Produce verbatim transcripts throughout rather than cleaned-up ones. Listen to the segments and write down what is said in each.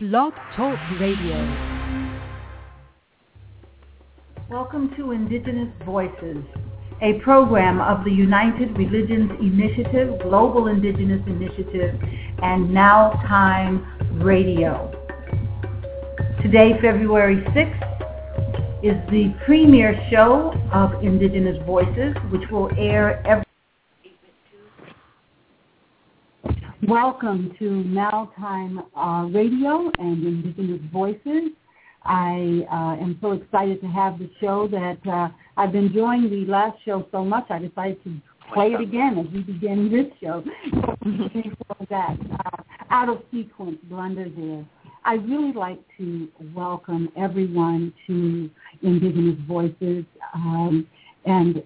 Blog Talk Radio. Welcome to Indigenous Voices, a program of the United Religions Initiative, Global Indigenous Initiative, and Now Time Radio. Today, February sixth, is the premiere show of Indigenous Voices, which will air every... Welcome to Now Time uh, Radio and Indigenous Voices. I uh, am so excited to have the show that uh, I've been enjoying the last show so much, I decided to play it again as we begin this show. Before that, uh, out of sequence, blunder there. I really like to welcome everyone to Indigenous Voices, um, and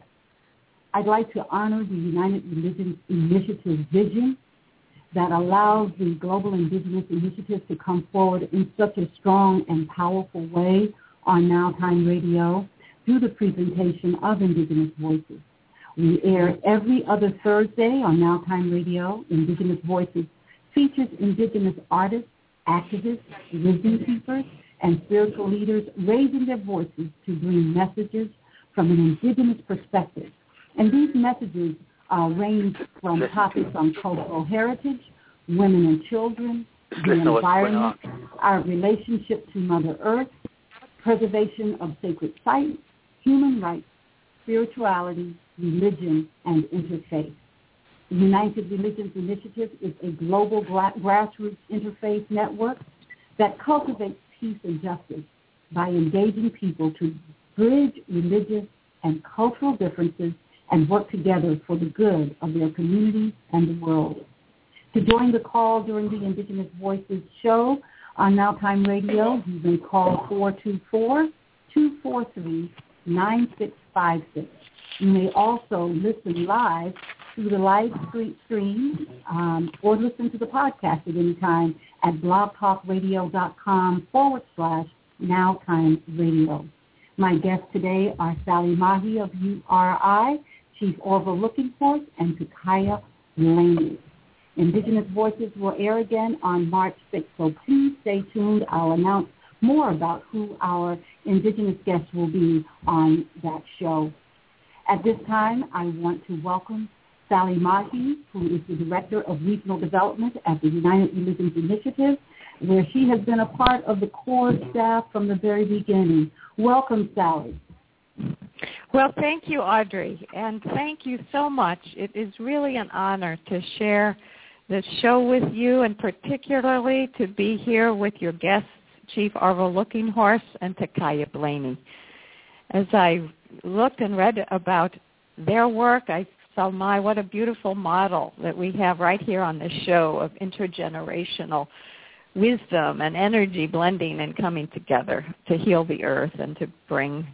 I'd like to honor the United Religions Initiative vision that allows the Global Indigenous Initiative to come forward in such a strong and powerful way on Now Time Radio through the presentation of Indigenous Voices. We air every other Thursday on Now Time Radio. Indigenous Voices features Indigenous artists, activists, wisdom keepers, and spiritual leaders raising their voices to bring messages from an Indigenous perspective. And these messages uh, range from topics on cultural heritage, women and children, the environment, our relationship to Mother Earth, preservation of sacred sites, human rights, spirituality, religion, and interfaith. The United Religions Initiative is a global gra- grassroots interfaith network that cultivates peace and justice by engaging people to bridge religious and cultural differences and work together for the good of their communities and the world. To join the call during the Indigenous Voices show on Now Time Radio, you may call four two four, two four three, nine six five six. You may also listen live through the live stream um, or listen to the podcast at any time at blogtalkradio.com forward slash Now Time Radio. My guests today are Sally Mahi of U R I, Chief Orville Looking Force, and Takaya Blaney. Indigenous Voices will air again on March sixth, so please stay tuned. I'll announce more about who our Indigenous guests will be on that show. At this time, I want to welcome Sally Mahi, who is the Director of Regional Development at the United Religions Initiative, where she has been a part of the core staff from the very beginning. Welcome, Sally. Well, thank you, Audrey, and thank you so much. It is really an honor to share this show with you, and particularly to be here with your guests, Chief Orville Looking Horse and Takaya Blaney. As I looked and read about their work, I saw, my, what a beautiful model that we have right here on the show of intergenerational wisdom and energy blending and coming together to heal the earth and to bring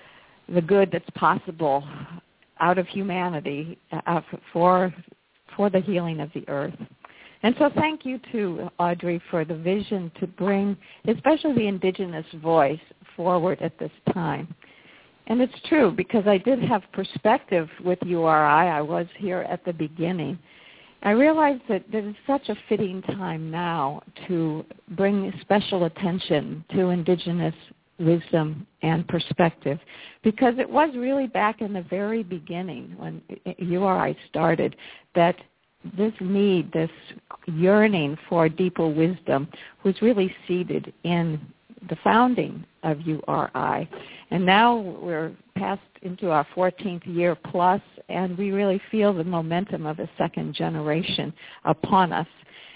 the good that's possible out of humanity uh, for for the healing of the earth. And so thank you to Audrey for the vision to bring especially the Indigenous voice forward at this time. And it's true, because I did have perspective with U R I. I was here at the beginning. I realized that there is such a fitting time now to bring special attention to Indigenous wisdom and perspective, because it was really back in the very beginning when U R I started that this need, this yearning for deeper wisdom was really seeded in the founding of U R I. And now we're past into our fourteenth year plus, and we really feel the momentum of a second generation upon us.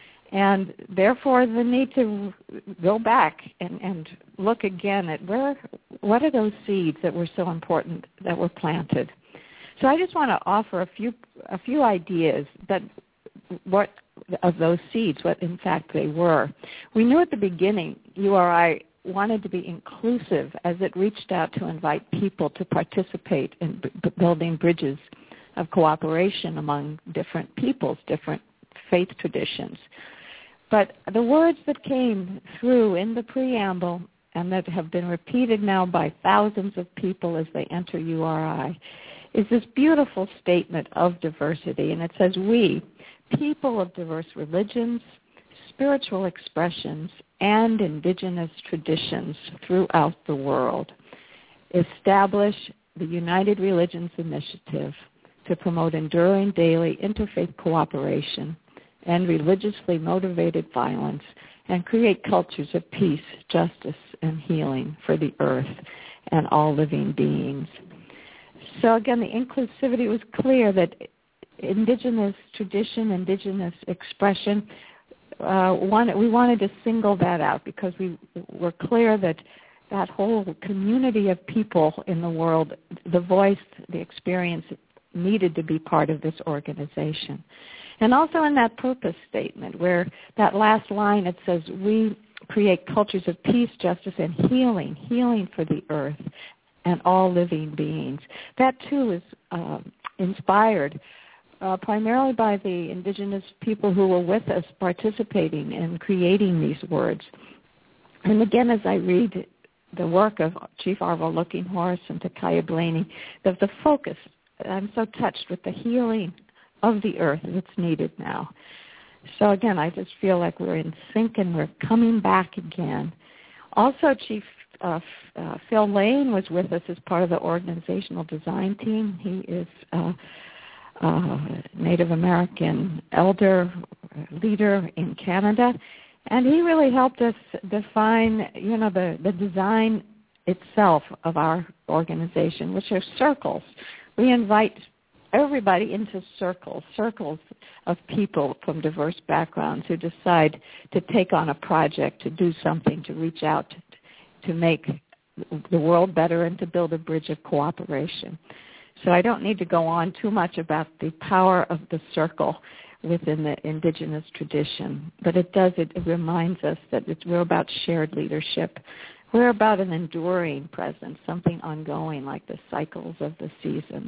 And therefore, the need to go back and, and look again at where, what are those seeds that were so important that were planted. So I just want to offer a few a few ideas that what of those seeds, what in fact they were. We knew at the beginning U R I wanted to be inclusive as it reached out to invite people to participate in b- building bridges of cooperation among different peoples, different faith traditions. But the words that came through in the preamble and that have been repeated now by thousands of people as they enter U R I is this beautiful statement of diversity. And it says, we, people of diverse religions, spiritual expressions and indigenous traditions throughout the world. Establish the United Religions Initiative to promote enduring daily interfaith cooperation and religiously motivated violence, and create cultures of peace, justice, and healing for the earth and all living beings. So again, the inclusivity was clear that indigenous tradition, indigenous expression, uh, one, we wanted to single that out because we were clear that that whole community of people in the world, the voice, the experience, needed to be part of this organization. And also in that purpose statement where that last line, it says, we create cultures of peace, justice, and healing, healing for the earth and all living beings. That too is uh, inspired uh, primarily by the indigenous people who were with us participating in creating these words. And again, as I read the work of Chief Arvo Lookinghorse and Takaya Blaney, the, the focus, I'm so touched with the healing of the earth that's needed now. So again, I just feel like we're in sync and we're coming back again. Also, Chief uh, uh, Phil Lane was with us as part of the organizational design team. He is a uh, uh, Native American elder leader in Canada, and he really helped us define, you know, the, the design itself of our organization, which are circles. We invite everybody into circles, circles of people from diverse backgrounds who decide to take on a project, to do something, to reach out, to, to make the world better and to build a bridge of cooperation. So I don't need to go on too much about the power of the circle within the indigenous tradition, but it does, it, it reminds us that it's, we're about shared leadership. We're about an enduring presence, something ongoing like the cycles of the seasons.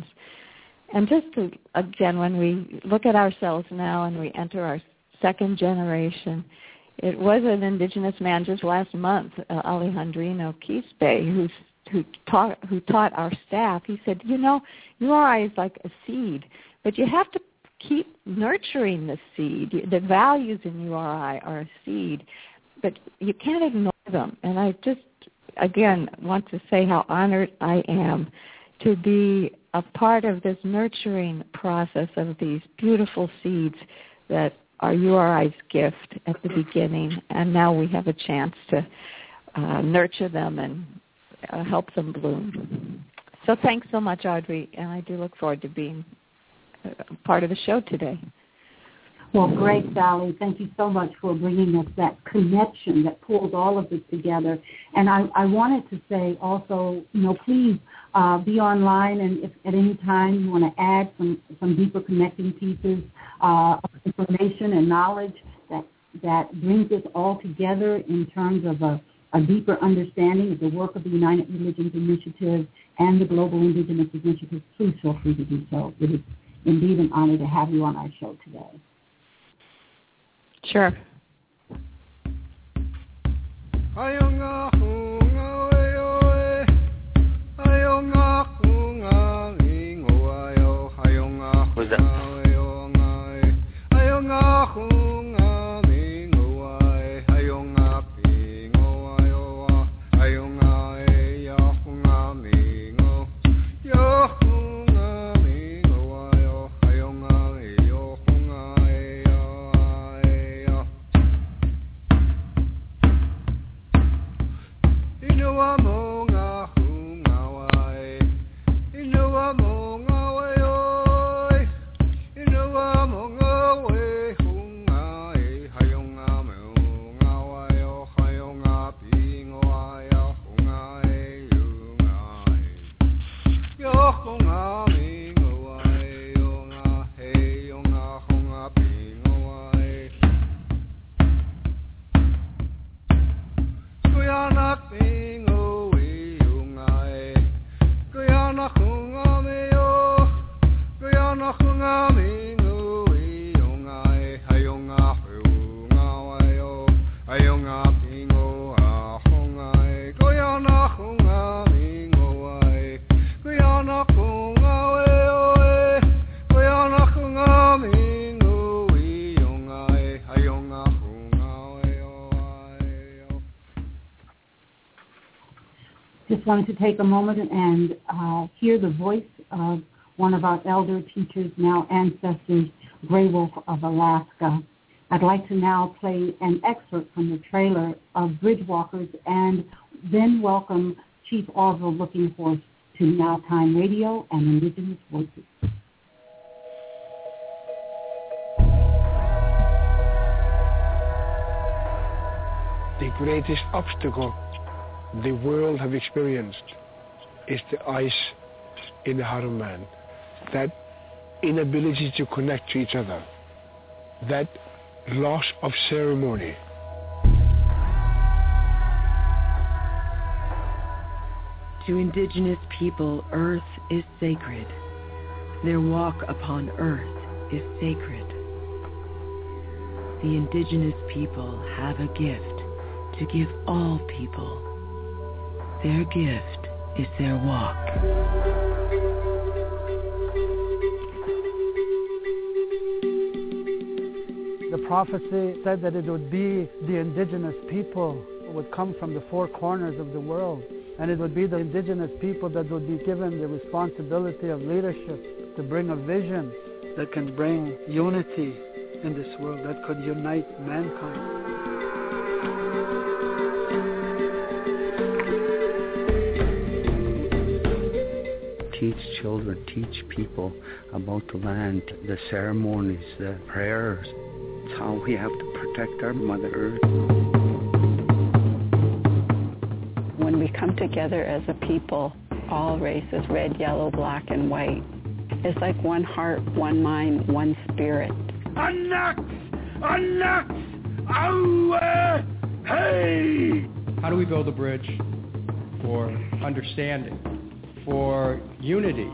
And just to, again, when we look at ourselves now and we enter our second generation, it was an indigenous man just last month, uh, Alejandrino Quispe, who's, who taught who taught our staff. He said, you know, U R I is like a seed, but you have to keep nurturing the seed. The values in U R I are a seed, but you can't ignore them. And I just, again, want to say how honored I am to be a part of this nurturing process of these beautiful seeds that are U R I's gift at the beginning, and now we have a chance to uh, nurture them and uh, help them bloom. So thanks so much, Audrey, and I do look forward to being a part of the show today. Well, great, Sally. Thank you so much for bringing us that connection that pulls all of this together. And I, I wanted to say also, you know, please uh, be online, and if at any time you want to add some, some deeper connecting pieces uh, of information and knowledge that, that brings us all together in terms of a, a deeper understanding of the work of the United Religions Initiative and the Global Indigenous Initiative, please feel free to do so. It is indeed an honor to have you on our show today. Sure. Who's that? just wanted to take a moment and uh, hear the voice of one of our elder teachers, now ancestors, Grey Wolf of Alaska. I'd like to now play an excerpt from the trailer of Bridgewalkers and then welcome Chief Orville Looking Horse to Now Time Radio and Indigenous Voices. The greatest obstacle the world have experienced is the ice in the heart of man. That inability to connect to each other. That loss of ceremony. To indigenous people, earth is sacred. Their walk upon earth is sacred. The indigenous people have a gift to give all people. Their gift is their walk. The prophecy said that it would be the indigenous people who would come from the four corners of the world, and it would be the indigenous people that would be given the responsibility of leadership to bring a vision that can bring unity in this world, that could unite mankind. Teach children, teach people about the land, the ceremonies, the prayers. It's how we have to protect our Mother Earth. When we come together as a people, all races, red, yellow, black, and white, it's like one heart, one mind, one spirit. Anak! Anak! Aua! Hey! How do we build a bridge for understanding, for unity?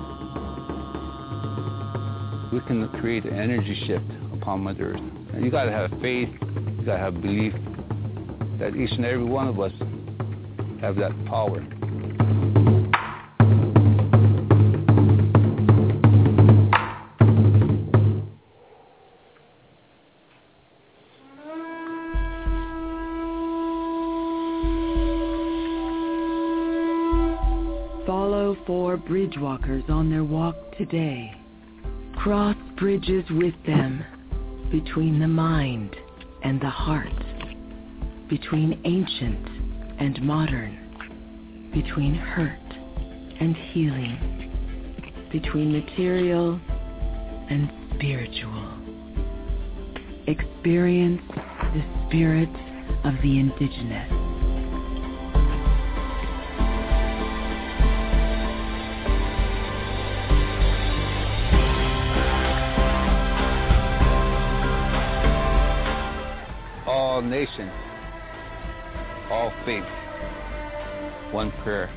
We can create an energy shift upon Mother Earth. And you gotta have faith, you gotta have belief that each and every one of us have that power. Follow four bridgewalkers on their walk today. Cross bridges with them between the mind and the heart, between ancient and modern, between hurt and healing, between material and spiritual. Experience the spirit of the indigenous. All nations, all faith, one prayer.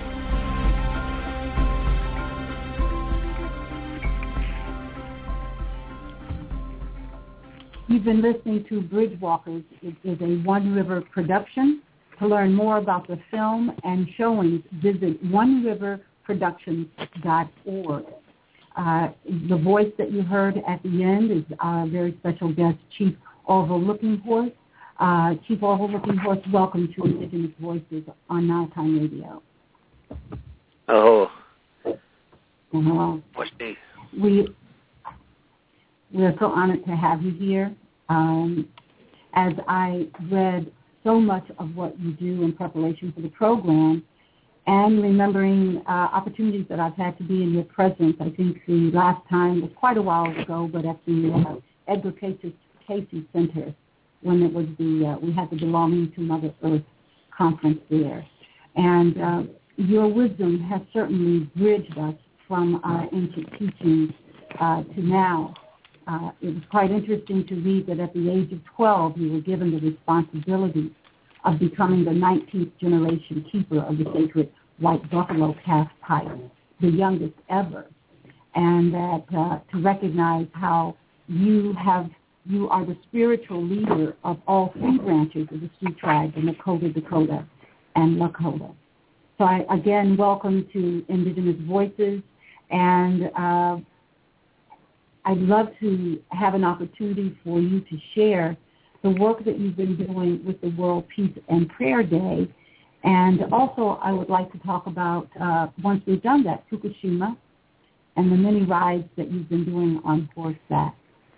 You've been listening to Bridgewalkers. It is a One River production. To learn more about the film and showings, visit one river productions dot org. Uh, the voice that you heard at the end is our very special guest, Chief Orville Looking Horse. Uh, Chief Orville Looking Horse, welcome to Indigenous Voices on Now Time Radio. Oh. Hello. What's the... We, we're so honored to have you here. Um, as I read so much of what you do in preparation for the program and remembering uh, opportunities that I've had to be in your presence, I think the last time was quite a while ago, but at the uh, Edgar Casey, Casey Center, when it was the, uh, we had the Belonging to Mother Earth conference there. And uh, your wisdom has certainly bridged us from our ancient teachings uh, to now. Uh, it was quite interesting to read that at the age of twelve, you were given the responsibility of becoming the nineteenth generation keeper of the sacred white buffalo calf pipe, the youngest ever, and that uh, to recognize how you have you are the spiritual leader of all three branches of the Sioux tribe, the Nakota, Dakota, and Lakota. So I, again, welcome to Indigenous Voices, and uh, I'd love to have an opportunity for you to share the work that you've been doing with the World Peace and Prayer Day And also, I would like to talk about, uh, once we've done that, Fukushima and the many rides that you've been doing on horseback.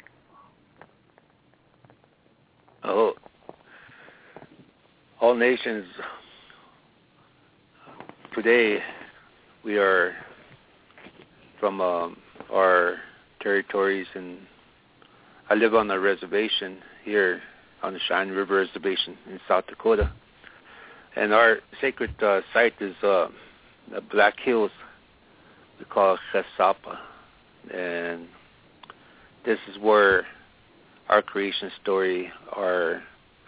Oh, all nations, today we are from um, our territories, and I live on a reservation here on the Cheyenne River Reservation in South Dakota. And our sacred uh, site is uh, the Black Hills. We call it Chesapa. And this is where our creation story, our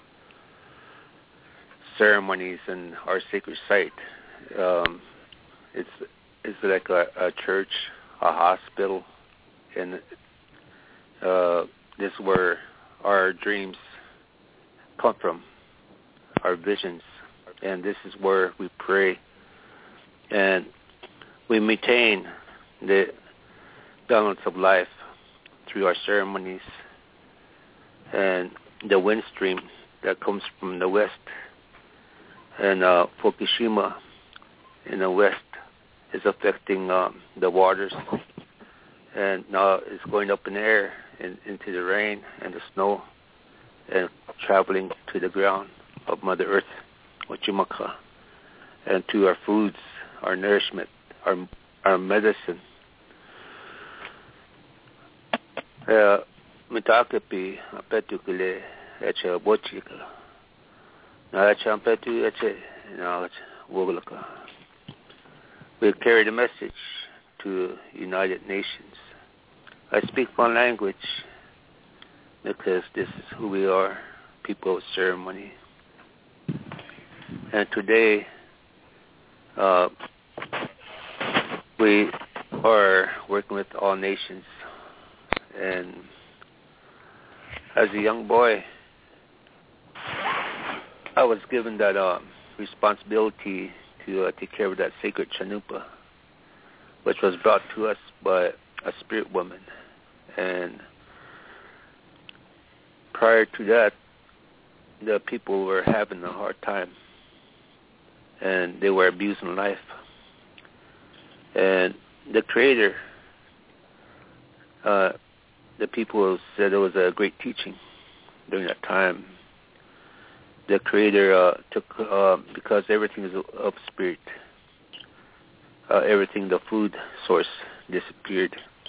ceremonies, and our sacred site. Um, it's it's like a, a church, a hospital, and uh, this is where our dreams come from, our visions. And this is where we pray, and we maintain the balance of life through our ceremonies, and the wind stream that comes from the west, and uh, Fukushima in the west is affecting um, the waters, and now it's going up in the air and into the rain and the snow, and traveling to the ground of Mother Earth, Wachimaka, and to our foods, our nourishment, our our medicine. Mitakapi apetukile echa bochika. Na echa ampetu eche na woglaka. We carry the message to United Nations. I speak one language because this is who we are, people of ceremony. And today, uh, we are working with all nations. And as a young boy, I was given that uh, responsibility to uh, take care of that sacred chanupa, which was brought to us by a spirit woman. And prior to that, the people were having a hard time, and they were abusing life. And the Creator, uh, the people said it was a great teaching during that time. The Creator uh, took, uh, because everything is of spirit, uh, everything, the food source disappeared.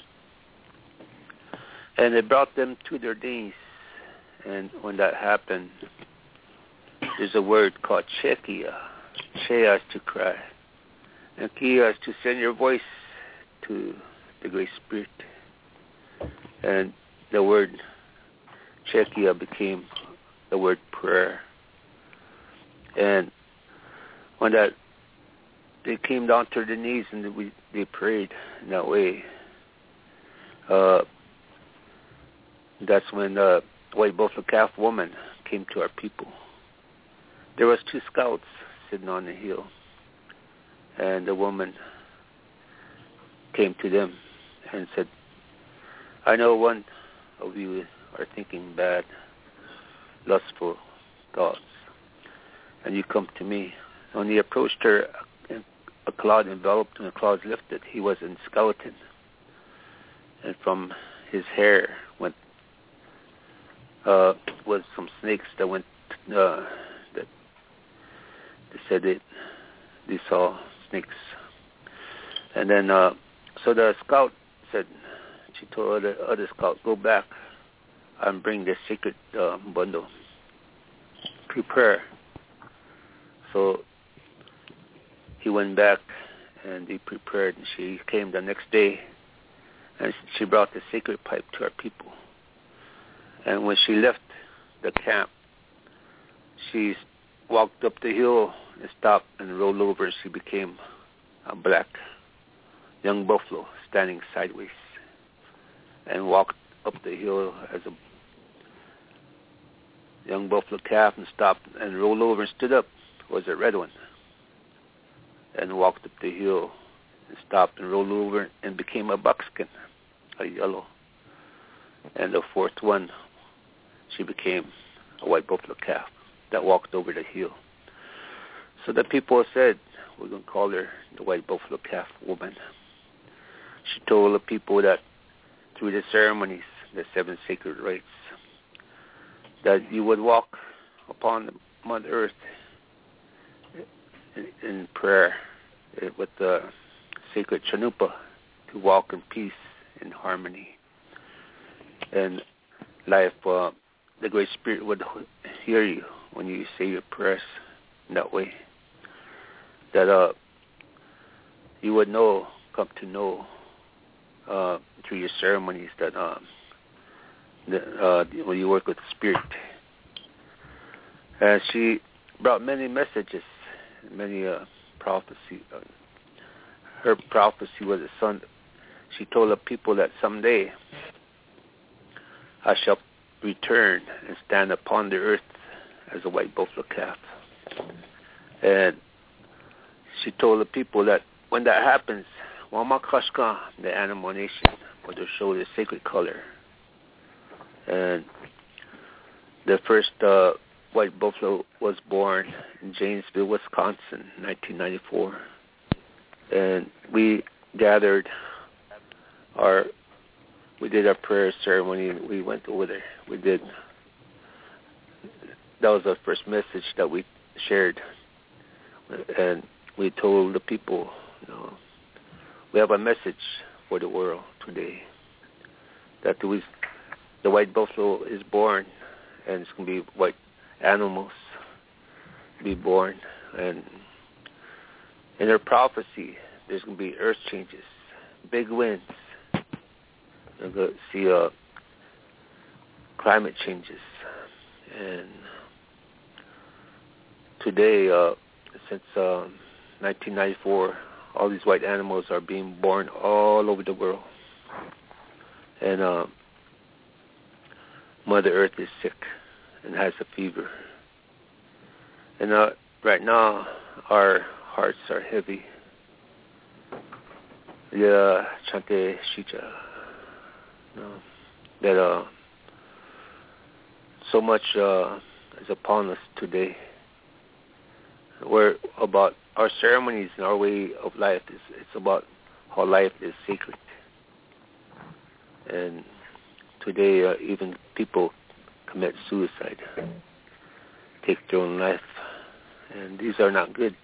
And it brought them to their knees. And when that happened, there's a word called Chekia. Che is to cry. And Kia is to send your voice to the Great Spirit. And the word Chekia became the word prayer. And when that, they came down to their knees and we, they prayed in that way. Uh, that's when the White Buffalo Calf woman came to our people. There was two scouts sitting on the hill, and the woman came to them and said, I know one of you are thinking bad, lustful thoughts, and you come to me. When he approached her, a cloud enveloped and a cloud lifted. He was in skeleton, and from his hair went uh, was some snakes that went uh, that they said it, they saw snakes. And then uh, so the scout said, she told the other scout, go back and bring the sacred uh, bundle. Prepare. So he went back and they prepared, and she came the next day and she brought the sacred pipe to our people. And when she left the camp, she walked up the hill and stopped and rolled over. She became a black young buffalo standing sideways, and walked up the hill as a young buffalo calf and stopped and rolled over and stood up. It was a red one. And walked up the hill and stopped and rolled over and became a buckskin, a yellow. And the fourth one, she became a white buffalo calf that walked over the hill. So the people said, we're going to call her the White Buffalo Calf Woman. She told the people that through the ceremonies, the seven sacred rites, that you would walk upon the Mother Earth in, in prayer with the sacred Chanupa to walk in peace and harmony. And life, uh, the Great Spirit would hear you when you say your prayers in that way. That uh, you would know, come to know uh, through your ceremonies that uh, the, uh, when you work with the Spirit. And she brought many messages, many uh, prophecy. Uh, her prophecy was a son. She told the people that someday I shall return and stand upon the earth as a white buffalo calf. And she told the people that when that happens, Wamakashka, the animal nation, will show the sacred color. And the first uh, white buffalo was born in Janesville, Wisconsin, nineteen ninety-four. And we gathered our, we did our prayer ceremony, and we went over there. We did, that was the first message that we shared. And we told the people, you know, we have a message for the world today, that the, the white buffalo is born, and it's going to be white animals be born. And in their prophecy, there's going to be earth changes, big winds. You're going to see uh, climate changes. And today, uh, since uh, nineteen ninety-four, all these white animals are being born all over the world. And uh, Mother Earth is sick and has a fever. And uh, right now, our hearts are heavy. Yeah, Chante Shija. No, that uh, so much uh, is upon us today. We're about our ceremonies and our way of life. Is it's about how life is sacred. And today, uh, even people commit suicide, take their own life, and these are not good.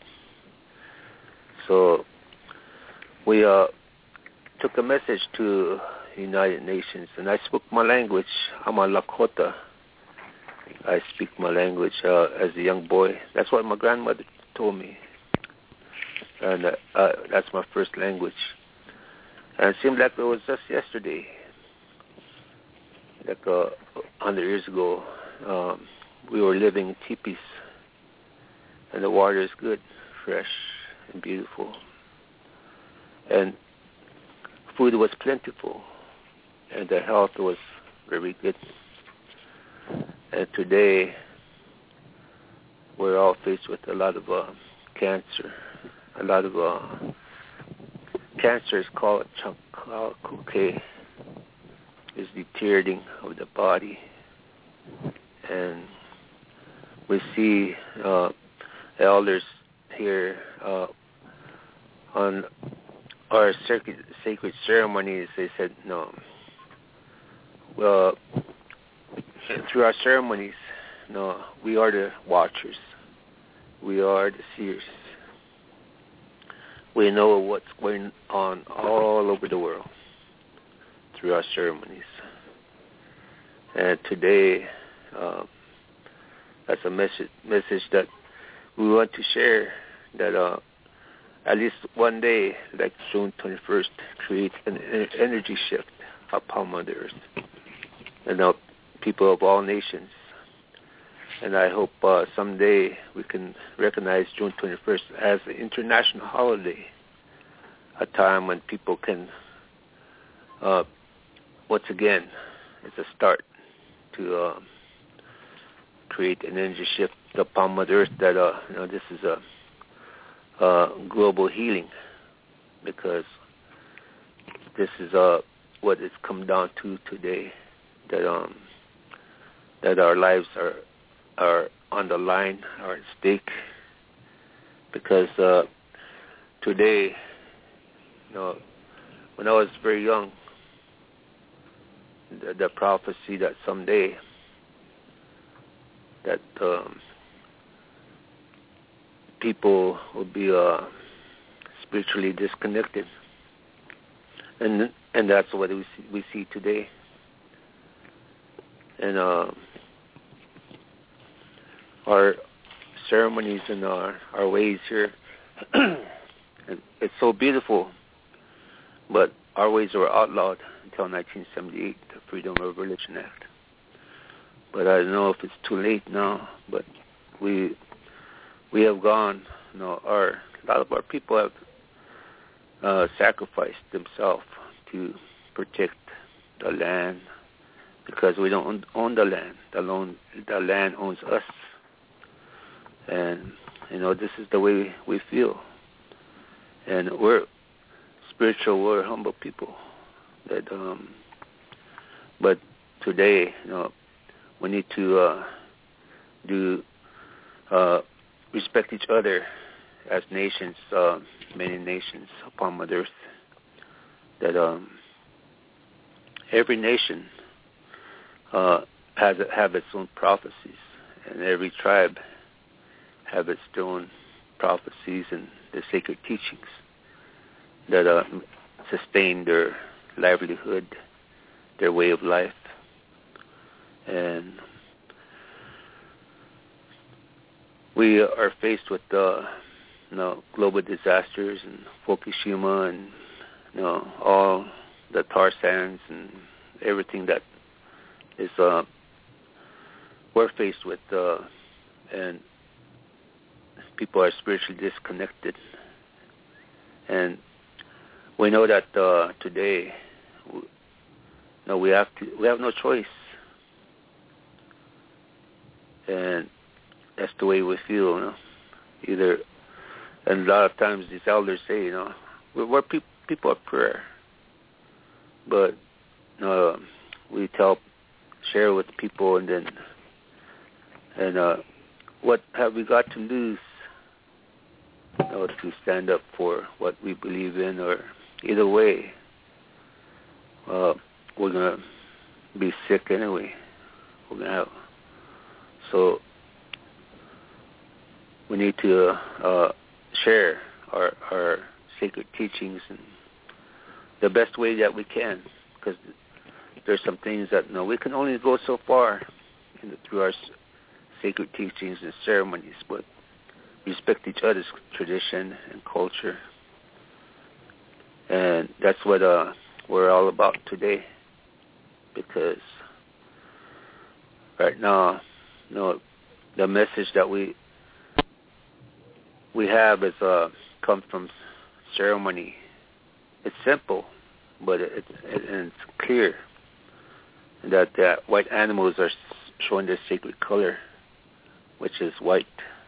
So we uh, took a message to the United Nations, and I spoke my language. I'm a Lakota. I speak my language uh, as a young boy. That's what my grandmother told me, and uh, uh, that's my first language. And it seemed like it was just yesterday, like uh, one hundred years ago. Um, we were living in teepees, and the water is good, fresh, and beautiful. And food was plentiful, and the health was very good. And today, we're all faced with a lot of uh, cancer. A lot of uh, cancer is called chunkuke. Is deteriorating of the body, and we see uh, elders here uh, on our sacred, sacred ceremonies. They said, no, well, through our ceremonies, no, we are the watchers. We are the seers. We know what's going on all over the world through our ceremonies. And today, uh, that's a message, message that we want to share, that uh, at least one day, like June twenty-first, create an energy shift upon Mother Earth. And uh, people of all nations. And I hope uh, someday we can recognize June twenty-first as an international holiday, a time when people can, uh, once again, it's a start to uh, create an energy shift upon Mother Earth, that uh, you know, this is a, a global healing, because this is uh, what it's come down to today, that um, that our lives are are on the line, are at stake, because uh, today, you know, when I was very young, the, the prophecy that someday that um, people will be uh, spiritually disconnected, and and that's what we see, we see today. And uh, our ceremonies and our, our ways here, and it's so beautiful, but our ways were outlawed until nineteen seventy-eight, the Freedom of Religion Act. But I don't know if it's too late now, but we we have gone, you know, our, a lot of our people have uh, sacrificed themselves to protect the land, because we don't own, own the land. The, loan, the land owns us. And, you know, this is the way we, we feel. And we're spiritual, we're humble people. That, um, but today, you know, we need to uh, do uh, respect each other as nations, uh, many nations upon Mother Earth. That um, every nation uh, has have its own prophecies, and every tribe have its own prophecies and the sacred teachings that uh, sustain their livelihood, their way of life. And we are faced with uh, you know, global disasters and Fukushima and you know all the tar sands and everything that is uh, we're faced with, uh, and people are spiritually disconnected. And we know that uh, today, we, no, we have to. We have no choice, and that's the way we feel. You know, either, and a lot of times these elders say, you know, we're, we're pe- people of prayer, but uh, we tell, share with people, and then, and uh, what have we got to lose? You know, to stand up for what we believe in, or either way, uh, we're gonna be sick anyway. We're gonna have, so we need to uh, share our our sacred teachings in the best way that we can, because there's some things that you know, we can only go so far in the, through our sacred teachings and ceremonies, but respect each other's tradition and culture. And that's what uh, we're all about today, because right now, you know, the message that we we have is uh, comes from ceremony. It's simple, but it, it, and it's clear that uh, white animals are showing their sacred color, which is white.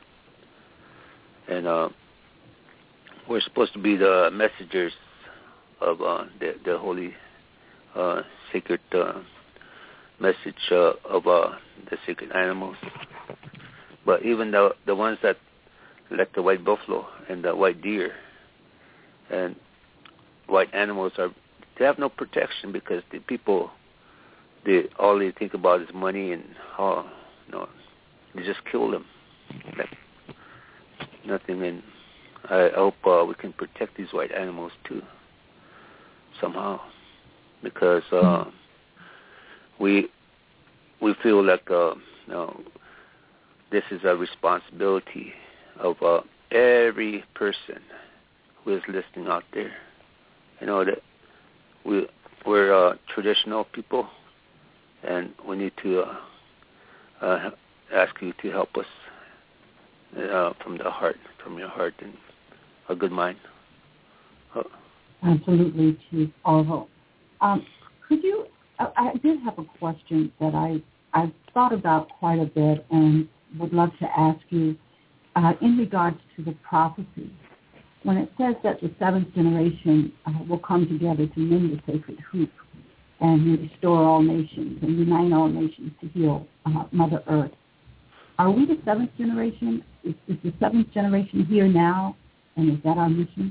And uh, we're supposed to be the messengers of uh, the, the holy, uh, sacred uh, message uh, of uh, the sacred animals. But even the the ones that, like the white buffalo and the white deer and white animals, are they have no protection, because the people, they all they think about is money, and how you know they just kill them. Like, nothing. And I hope uh, we can protect these white animals too, somehow, because uh, we we feel like uh, you know, this is a responsibility of uh, every person who is listening out there. You know that we we're uh, traditional people, and we need to uh, uh, ask you to help us. Uh, from the heart, from your heart and a good mind. Oh. Absolutely, Chief Orville. Um, could you, I, I did have a question that I, I've thought about quite a bit and would love to ask you uh, in regards to the prophecy. When it says that the seventh generation uh, will come together to mend the sacred hoop and restore all nations and unite all nations to heal uh, Mother Earth. Are we the seventh generation? Is, is the seventh generation here now, and is that our mission?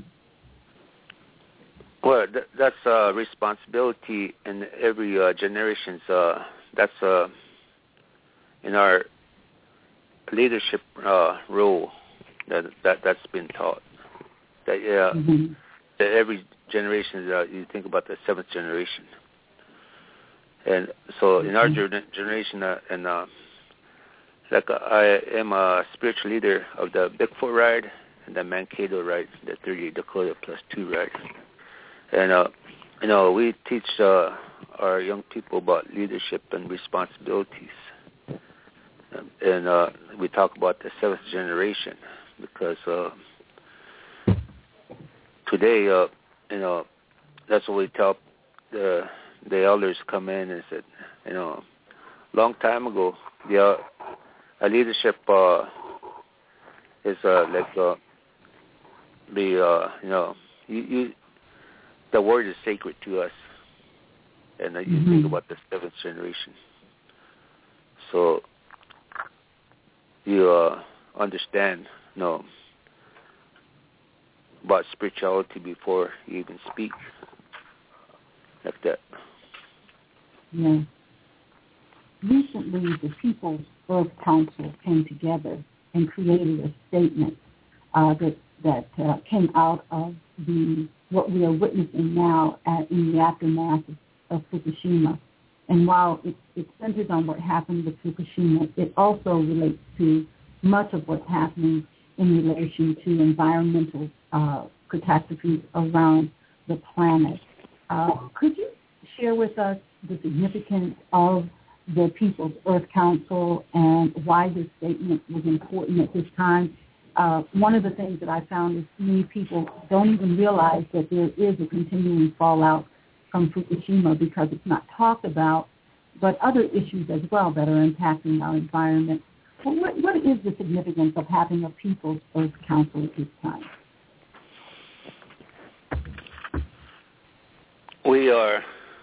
Well, th- that's a uh, responsibility in every uh, generation's. Uh, that's uh, in our leadership uh, role that that that's been taught. That yeah, mm-hmm. that every generation uh, you think about the seventh generation, and so mm-hmm. in our ger- generation, uh, and uh, like uh, I am a spiritual leader of the Bigfoot ride and the Mankato ride, the thirty-eight Dakota plus two ride. And, uh, you know, we teach uh, our young people about leadership and responsibilities. And uh, we talk about the seventh generation because uh, today, uh, you know, that's what we tell the, the elders come in and said, you know, long time ago, the uh, a leadership uh, is uh, like uh, the, uh, you know, you, you the word is sacred to us, and uh, you mm-hmm. think about the seventh generation. So you uh, understand, you know, about spirituality before you even speak, like that. Yeah. Recently, the People's Earth Council came together and created a statement uh, that that uh, came out of the what we are witnessing now at, in the aftermath of, of Fukushima. And while it, it centers on what happened with Fukushima, it also relates to much of what's happening in relation to environmental uh, catastrophes around the planet. Uh, could you share with us the significance of the People's Earth Council and why this statement was important at this time? Uh, one of the things that I found is many people don't even realize that there is a continuing fallout from Fukushima because it's not talked about, but other issues as well that are impacting our environment. Well, what, what is the significance of having a People's Earth Council at this time? We are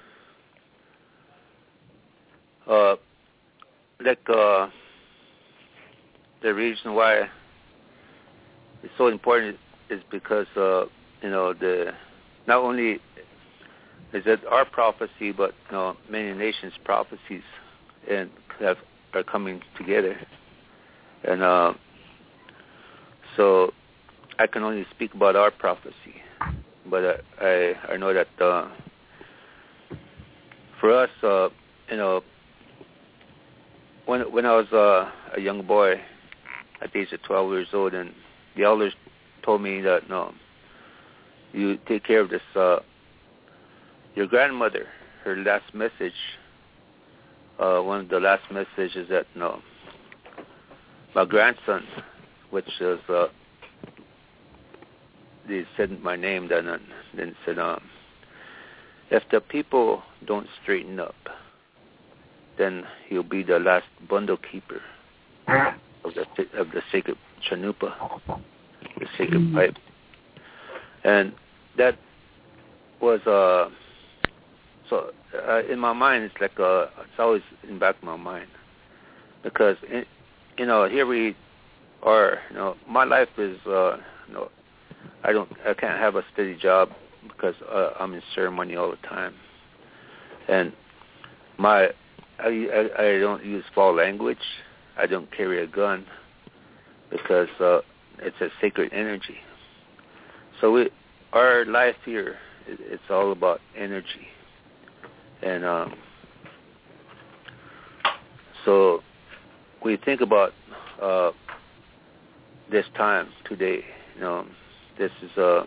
uh, like uh, the reason why it's so important is because uh, you know the not only is it our prophecy, but you know many nations' prophecies and have are coming together, and uh, so I can only speak about our prophecy, but uh, I I know that uh, for us, uh, you know, when when I was uh, a young boy at the age of twelve years old, and the elders told me that, no, you take care of this, uh, your grandmother, her last message, uh, one of the last messages that, no, my grandson, which is, uh, they said my name, then, uh, then said, um, if the people don't straighten up, then he'll be the last bundle keeper of the of the sacred chanupa, the sacred mm-hmm. pipe, and that was uh so uh, in my mind it's like uh it's always in the back of my mind because in, you know here we are, you know my life is uh you know I don't I can't have a steady job because uh, I'm in ceremony all the time, and my I, I I don't use foul language. I don't carry a gun because uh, it's a sacred energy. So we, our life here, it, it's all about energy. And um, so we think about uh, this time today. You know, this is uh,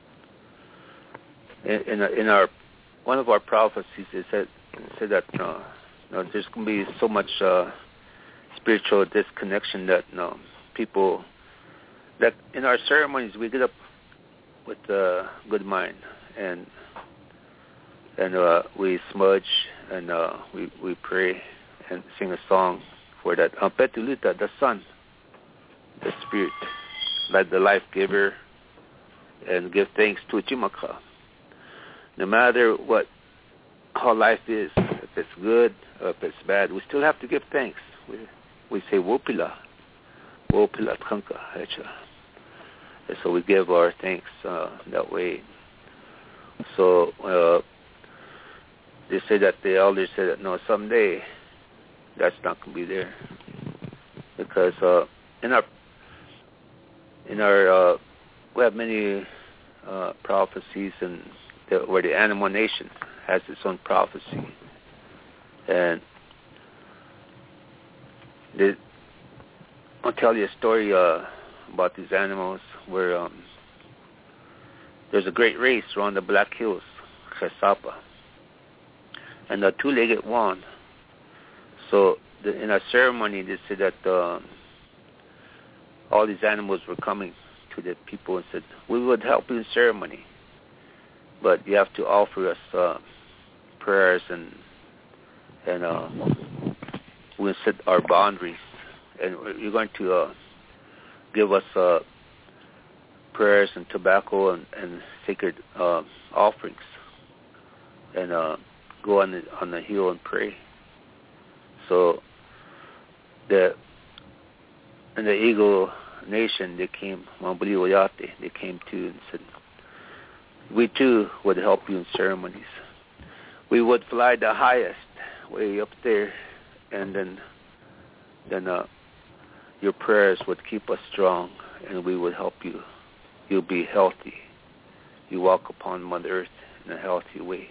in in, in our one of our prophecies. It said it said that uh, you know, there's going to be so much. Uh, spiritual disconnection that you know, people that in our ceremonies we get up with a good mind and and uh, we smudge and uh, we we pray and sing a song for that Ampetulita, the sun, the spirit, like the life giver, and give thanks to Chimaka. No matter what how life is, if it's good or if it's bad, we still have to give thanks. We, we say Wopila, Wopila Tkanka, and so we give our thanks uh, that way. So uh, they say that the elders say that no, someday that's not going to be there, because uh, in our in our uh, we have many uh, prophecies, and the, where the animal nation has its own prophecy, and they, I'll tell you a story uh, about these animals where um, there's a great race around the Black Hills, Chesapa, and the two-legged won. So the, in a ceremony, they said that uh, all these animals were coming to the people and said, we would help you in ceremony, but you have to offer us uh, prayers, and and uh, we'll set our boundaries, and you're going to uh, give us uh, prayers and tobacco and, and sacred uh, offerings, and uh, go on the on the hill and pray. So the in the Eagle Nation, they came, Mambuli Oyate, they came to and said, we too would help you in ceremonies. We would fly the highest, way up there, and then then uh, your prayers would keep us strong, and we would help you. You'll be healthy. You walk upon Mother Earth in a healthy way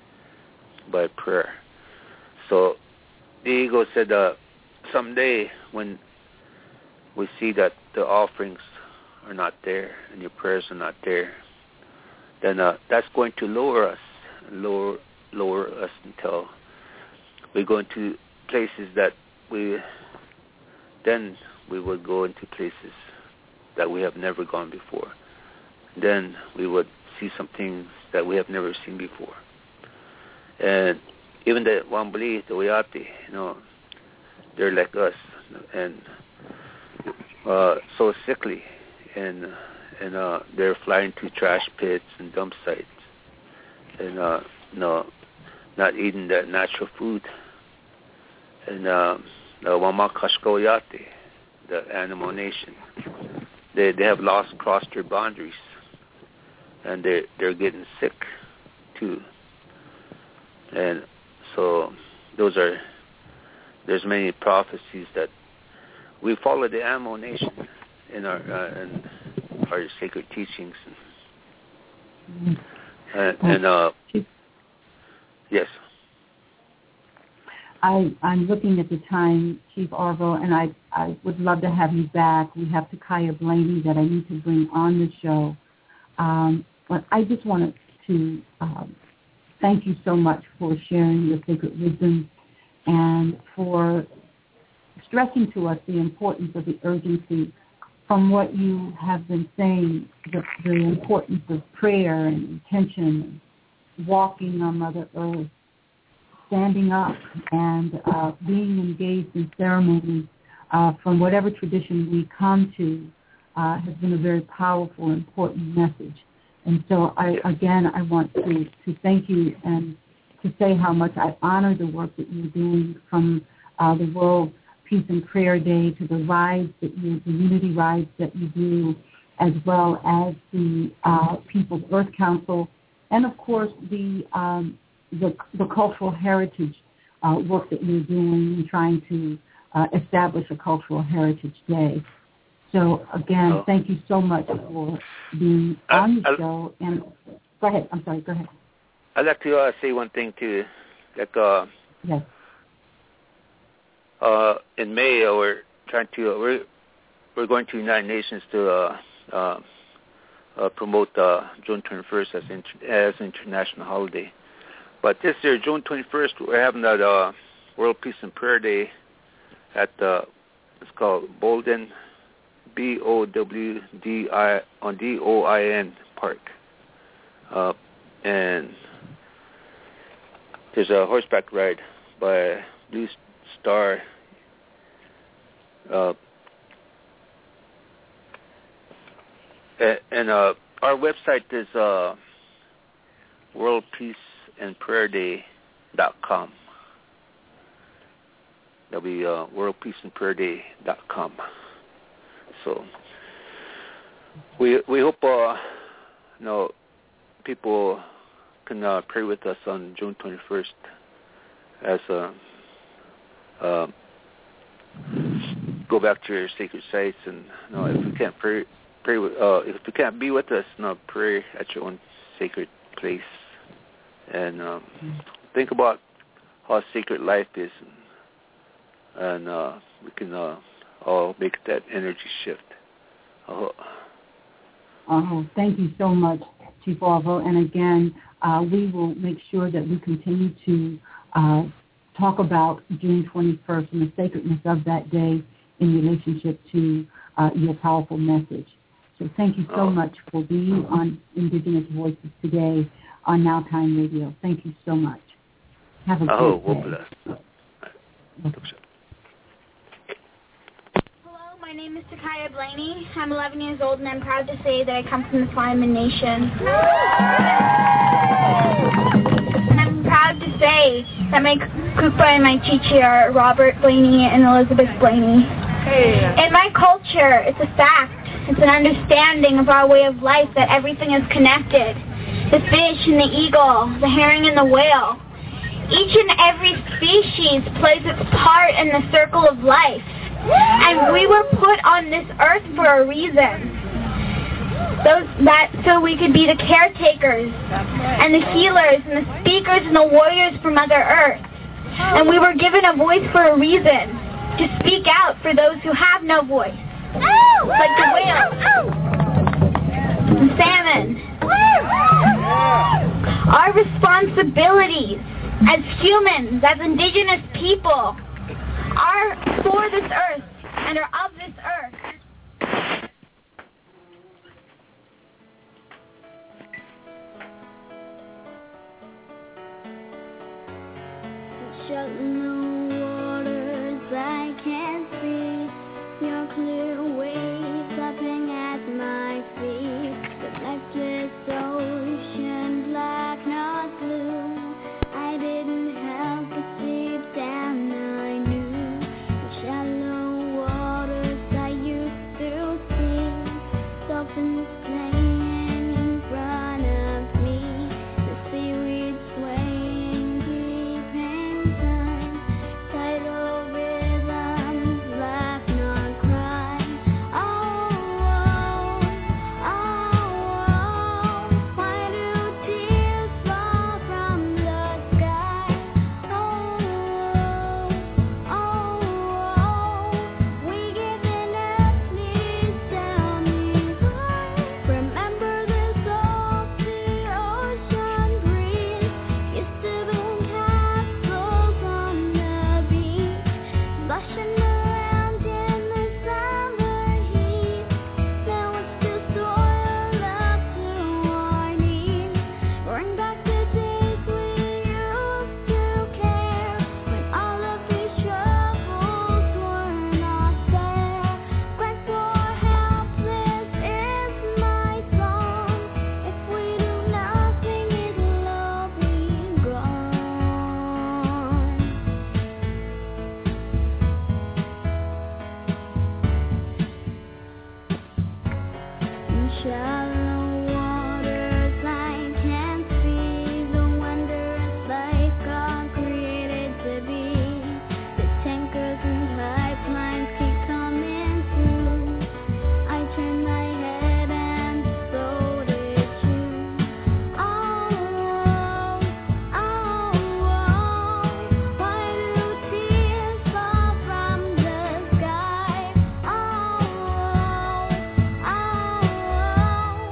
by prayer. So the Eagle said, uh, someday when we see that the offerings are not there and your prayers are not there, then uh, that's going to lower us, lower lower us until we go into places that we, then we would go into places that we have never gone before. Then we would see some things that we have never seen before. And even the Wambali, the Oyate, you know, they're like us, and uh, so sickly, and and uh, they're flying to trash pits and dump sites, and uh, no, not eating that natural food. And uh, the Wamakashko Oyate, the animal nation, they they have lost crossed their boundaries, and they they're getting sick too. And so those are, there's many prophecies that we follow the animal nation in our uh, in our sacred teachings. And, and, and uh, yes. I, I'm looking at the time, Chief Arvo, and I, I would love to have you back. We have Takaya Blaney that I need to bring on the show. Um, but I just wanted to um, thank you so much for sharing your sacred wisdom and for stressing to us the importance of the urgency from what you have been saying, the, the importance of prayer and intention, and walking on Mother Earth, standing up and uh, being engaged in ceremony uh, from whatever tradition we come to uh, has been a very powerful, important message. And so, I, again, I want to, to thank you and to say how much I honor the work that you're doing, from uh, the World Peace and Prayer Day to the rides that you, the unity rides that you do, as well as the uh, People's Earth Council, and of course the um, the, the cultural heritage uh, work that you're doing in trying to uh, establish a cultural heritage day. So again, oh. thank you so much for being on the I, show. And go ahead. I'm sorry. Go ahead. I'd like to uh, say one thing too. Like uh, yes. Uh, in May, uh, we're trying to uh, we're we're going to United Nations to uh, uh, uh, promote uh, June twenty-first as inter- as an international holiday. But this year, June twenty-first, we're having that uh, World Peace and Prayer Day at uh, it's called Bolden, B O W D I on D O I N Park, uh, and there's a horseback ride by Blue Star. Uh, and and uh, our website is uh, world peace and prayer day dot com. That'll be uh, world peace and prayer day dot com. So we we hope uh, you know people can uh, pray with us on June twenty-first as uh, uh, go back to your sacred sites, and you know, if we can't pray pray with uh, if you can't be with us, you know, pray at your own sacred place, and um, think about how sacred life is, and, and uh, we can uh, all make that energy shift. Uh, uh, thank you so much, Chief Orville. And again, uh, we will make sure that we continue to uh, talk about June twenty-first and the sacredness of that day in relationship to uh, your powerful message. So thank you so oh. much for being on Indigenous Voices today on Now Time Radio. Thank you so much. Have a oh, great day. Well Hello, my name is Takaya Blaney. I'm eleven years old, and I'm proud to say that I come from the Swineman Nation. And I'm proud to say that my Kupa and my Chichi are Robert Blaney and Elizabeth Blaney. Hey. In my culture, it's a fact. It's an understanding of our way of life that everything is connected. The fish and the eagle, the herring and the whale. Each and every species plays its part in the circle of life. And we were put on this earth for a reason. Those, that so we could be the caretakers and the healers and the speakers and the warriors for Mother Earth. And we were given a voice for a reason, to speak out for those who have no voice. Like the whale, the salmon. Our responsibilities as humans, as indigenous people, are for this earth and are of this earth. Shut the waters, I can't see your clear waves lapping at my feet. The necklace ocean, black, not blue. I didn't help but deep down I knew the shallow waters I used to see. Dolphins playing in front of me. The seaweed swaying deep in time. Tidal rhythms, laugh, not cry. Oh, oh, oh, oh. Why do tears fall from the sky? Oh, oh, oh. We give in up, please tell me why. Remember the salty ocean breeze used to build castles on the beach, splashing around in the summer heat. Now it's just oil up to our knees. Bring back the days we used to care, when all of these troubles were not there. Grateful, helpless is my song. If we do nothing, it'll all be gone. In shallow waters, I can't see the wondrous life God created to be. The tankers and pipelines keep coming through. I turn my head and so did you. Oh, oh, oh. Why do tears fall from the sky? Oh, oh, oh.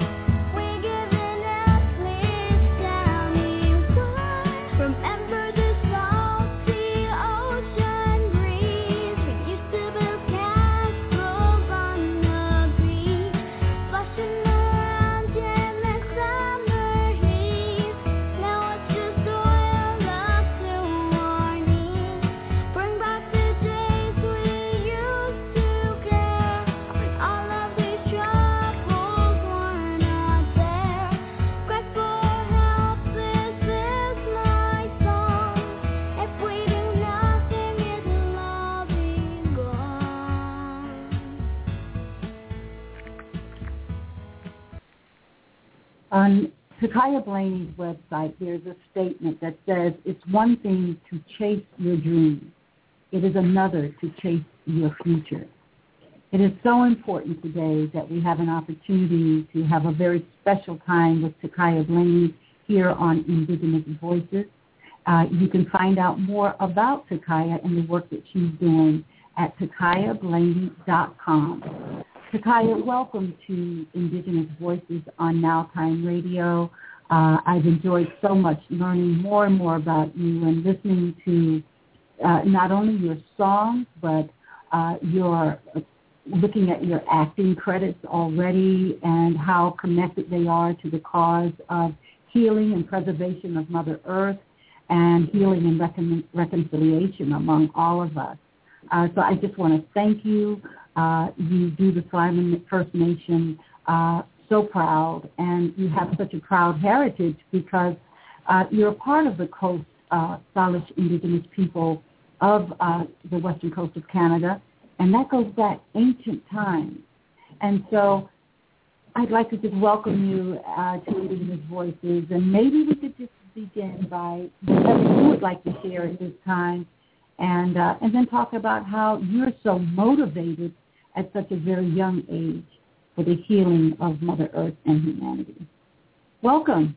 On Takaya Blaney's website, there's a statement that says, it's one thing to chase your dreams. It is another to chase your future. It is so important today that we have an opportunity to have a very special time with Takaya Blaney here on Indigenous Voices. Uh, you can find out more about Takaya and the work that she's doing at takaya blaney dot com. Takaya, welcome to Indigenous Voices on Now Time Radio. Uh, I've enjoyed so much learning more and more about you and listening to uh, not only your songs, but uh, your looking at your acting credits already and how connected they are to the cause of healing and preservation of Mother Earth and healing and recon- reconciliation among all of us. Uh, so I just want to thank you. Uh, you do the Sliman First Nation uh, so proud, and you have such a proud heritage because uh, you're a part of the Coast uh, Salish Indigenous people of uh, the western coast of Canada, and that goes back ancient times. And so I'd like to just welcome you uh, to Indigenous Voices, and maybe we could just begin by whatever you would like to share at this time, and uh, and then talk about how you're so motivated at such a very young age for the healing of Mother Earth and humanity. Welcome.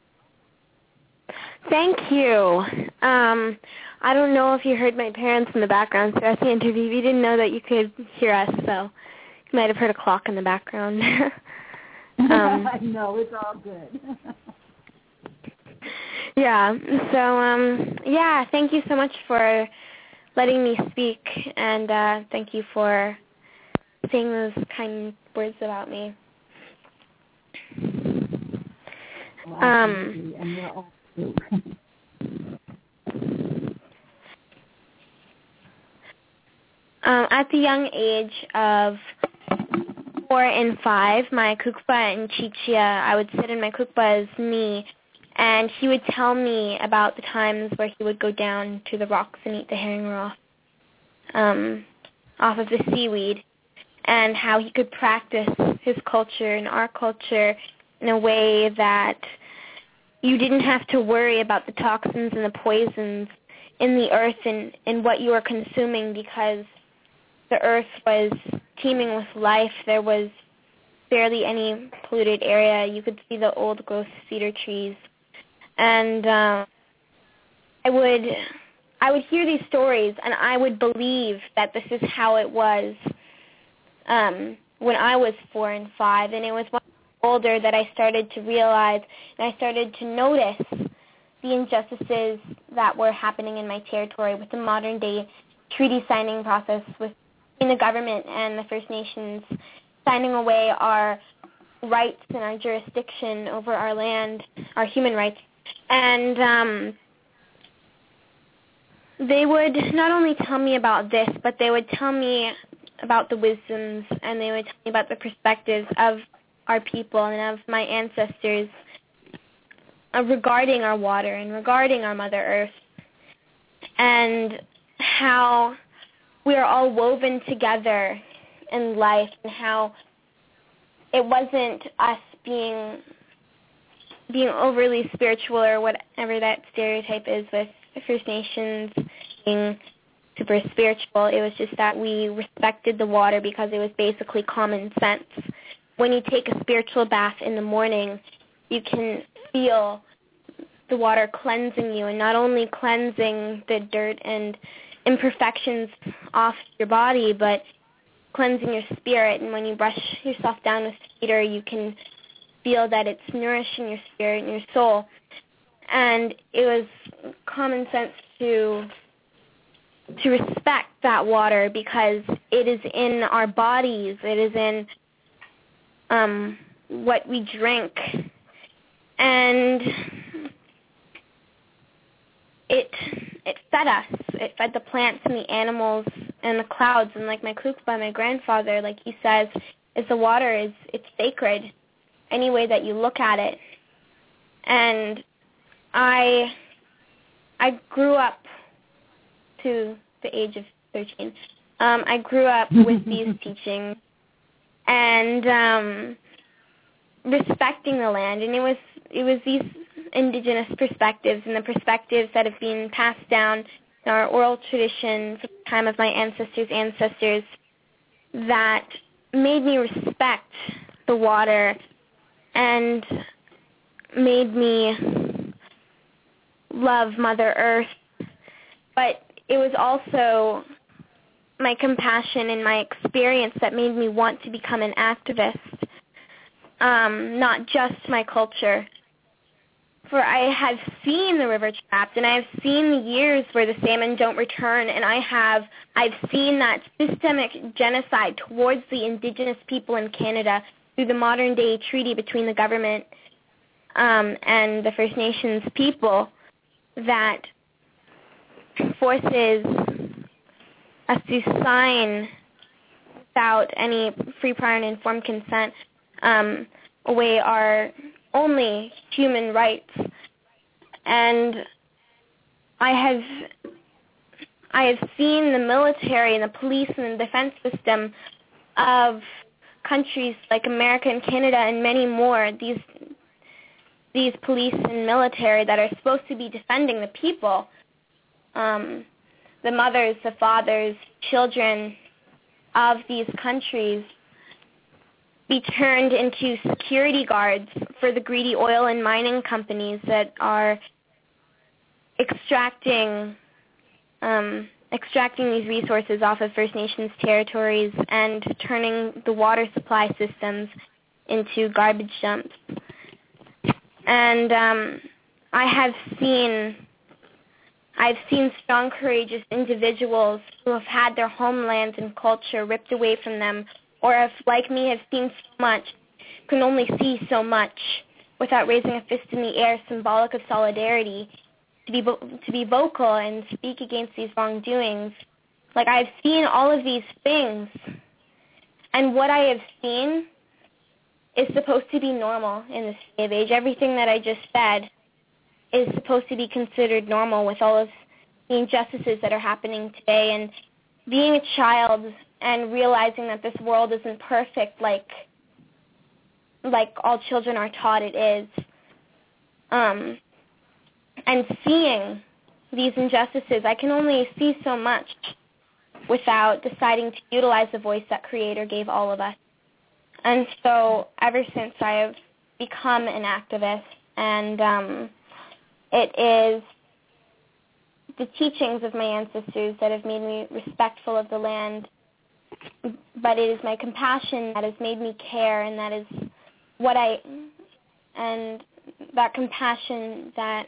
Thank you. Um, I don't know if you heard my parents in the background throughout the interview. You didn't know that you could hear us, so you might have heard a clock in the background. um, I know, it's all good. yeah, so, um, yeah, thank you so much for letting me speak, and uh, thank you for saying those kind words about me. Well, um, and we're all too. um, at the young age of four and five, my kukpa in Chichia, I would sit in my kukpa's knee, and he would tell me about the times where he would go down to the rocks and eat the herring roe um, off of the seaweed, and how he could practice his culture and our culture in a way that you didn't have to worry about the toxins and the poisons in the earth and, and what you were consuming, because the earth was teeming with life. There was barely any polluted area. You could see the old growth cedar trees. And uh, I would I would hear these stories, and I would believe that this is how it was um, when I was four and five. And it was when I was older that I started to realize, and I started to notice the injustices that were happening in my territory with the modern-day treaty signing process with the government and the First Nations signing away our rights and our jurisdiction over our land, our human rights. And um, they would not only tell me about this, but they would tell me about the wisdoms, and they would tell me about the perspectives of our people and of my ancestors uh, regarding our water and regarding our Mother Earth, and how we are all woven together in life, and how it wasn't us being being overly spiritual or whatever that stereotype is with the First Nations being super spiritual. It was just that we respected the water because it was basically common sense. When you take a spiritual bath in the morning, you can feel the water cleansing you, and not only cleansing the dirt and imperfections off your body, but cleansing your spirit. And when you brush yourself down with cedar, you can feel that it's nourishing your spirit and your soul. And it was common sense to to respect that water because it is in our bodies. It is in um, what we drink. And it it fed us. It fed the plants and the animals and the clouds. And like my Kukpa, my grandfather, like he says, is the water is it's sacred any way that you look at it. And I I grew up to the age of thirteen. Um, I grew up with these teachings, and um, respecting the land, and it was it was these indigenous perspectives and the perspectives that have been passed down in our oral traditions at the time of my ancestors' ancestors that made me respect the water and made me love Mother Earth. But it was also my compassion and my experience that made me want to become an activist, um, not just my culture. For I have seen the river trapped, and I have seen the years where the salmon don't return, and I have I've seen that systemic genocide towards the indigenous people in Canada through the modern-day treaty between the government um, and the First Nations people that forces us to sign without any free, prior, and informed consent um, away our only human rights. And I have I have seen the military and the police and the defense system of countries like America and Canada and many more, these these police and military that are supposed to be defending the people, um, the mothers, the fathers, children of these countries, be turned into security guards for the greedy oil and mining companies that are extracting um, extracting these resources off of First Nations territories and turning the water supply systems into garbage dumps. And um, I have seen I've seen strong, courageous individuals who have had their homelands and culture ripped away from them, or if, like me, have seen so much, can only see so much without raising a fist in the air, symbolic of solidarity, to be vo- to be vocal and speak against these wrongdoings. Like, I've seen all of these things, and what I have seen is supposed to be normal in this day of age. Everything that I just said is supposed to be considered normal with all of the injustices that are happening today. And being a child and realizing that this world isn't perfect like like all children are taught it is, um, and seeing these injustices, I can only see so much without deciding to utilize the voice that Creator gave all of us. And so ever since I have become an activist, and um, it is the teachings of my ancestors that have made me respectful of the land, but it is my compassion that has made me care, and that is what I, and that compassion that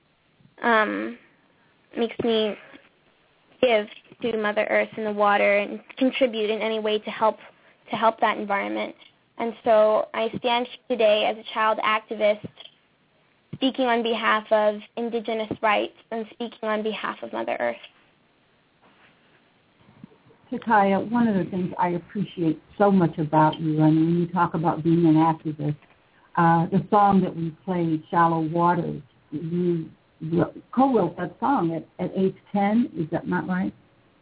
um, makes me give to Mother Earth and the water and contribute in any way to help to help that environment. And so I stand here today as a child activist, speaking on behalf of Indigenous rights and speaking on behalf of Mother Earth. Takaya, one of the things I appreciate so much about you, and when you talk about being an activist, uh, the song that we played, Shallow Waters, you co-wrote that song at, at age ten, is that not right?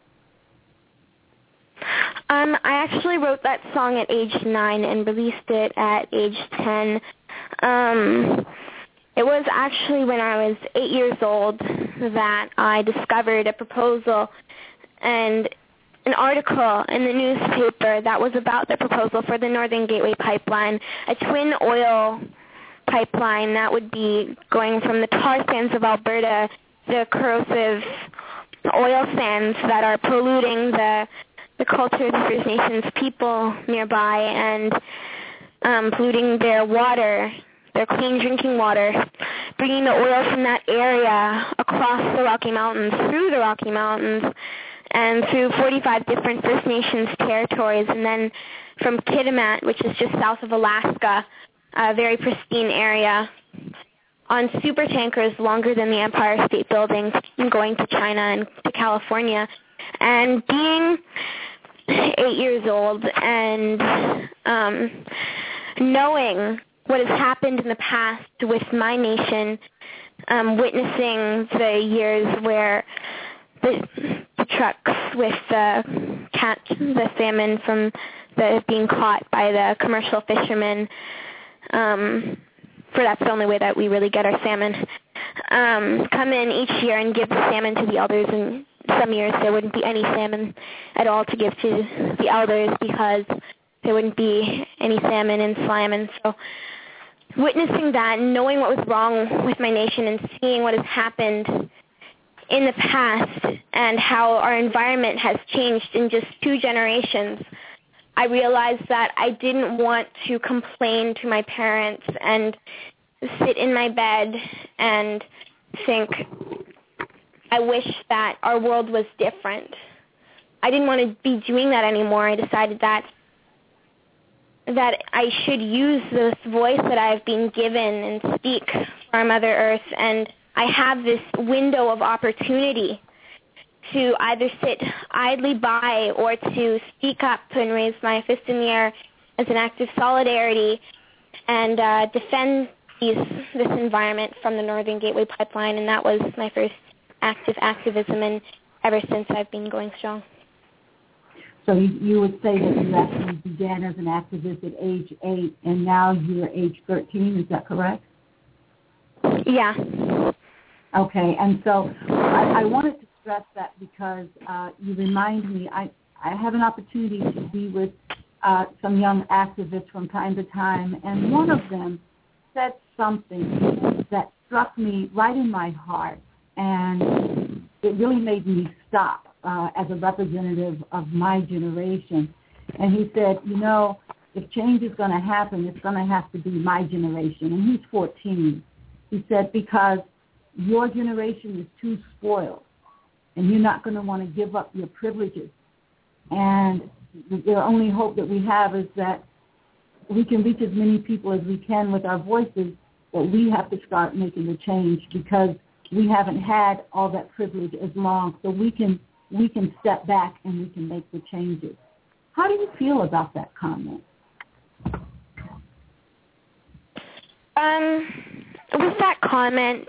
Um, I actually wrote that song at age nine and released it at age ten. Um, it was actually when I was eight years old that I discovered a proposal and an article in the newspaper that was about the proposal for the Northern Gateway Pipeline, a twin oil pipeline that would be going from the tar sands of Alberta, the corrosive oil sands that are polluting the the culture of the First Nations people nearby and um, polluting their water, their clean drinking water, bringing the oil from that area across the Rocky Mountains, through the Rocky Mountains, and through forty-five different First Nations territories, and then from Kitimat, which is just south of Alaska, a very pristine area, on super tankers longer than the Empire State Building, going to China and to California. And being eight years old and um, knowing what has happened in the past with my nation, um, witnessing the years where the, the trucks with the catch, the salmon from the being caught by the commercial fishermen Um, for that's the only way that we really get our salmon. Um, come in each year and give the salmon to the elders, and some years there wouldn't be any salmon at all to give to the elders because there wouldn't be any salmon in Slime. And so witnessing that and knowing what was wrong with my nation and seeing what has happened in the past and how our environment has changed in just two generations, I realized that I didn't want to complain to my parents and sit in my bed and think, I wish that our world was different. I didn't want to be doing that anymore. I decided that that I should use this voice that I've been given and speak for Mother Earth, and I have this window of opportunity to either sit idly by or to speak up and raise my fist in the air as an act of solidarity and uh, defend these, this environment from the Northern Gateway Pipeline, and that was my first active activism, and ever since I've been going strong. So you, you would say that you actually began as an activist at age eight, and now you're age thirteen, is that correct? Yeah. Okay, and so I, I wanted to stress that because uh, you remind me, I, I have an opportunity to be with uh, some young activists from time to time, and one of them said something that struck me right in my heart, and it really made me stop uh, as a representative of my generation. And he said, you know, if change is going to happen, it's going to have to be my generation. And he's fourteen. He said, because your generation is too spoiled, and you're not going to want to give up your privileges. And the only hope that we have is that we can reach as many people as we can with our voices, but we have to start making a change because we haven't had all that privilege as long, so we can we can step back and we can make the changes. How do you feel about that comment? Um, with that comment,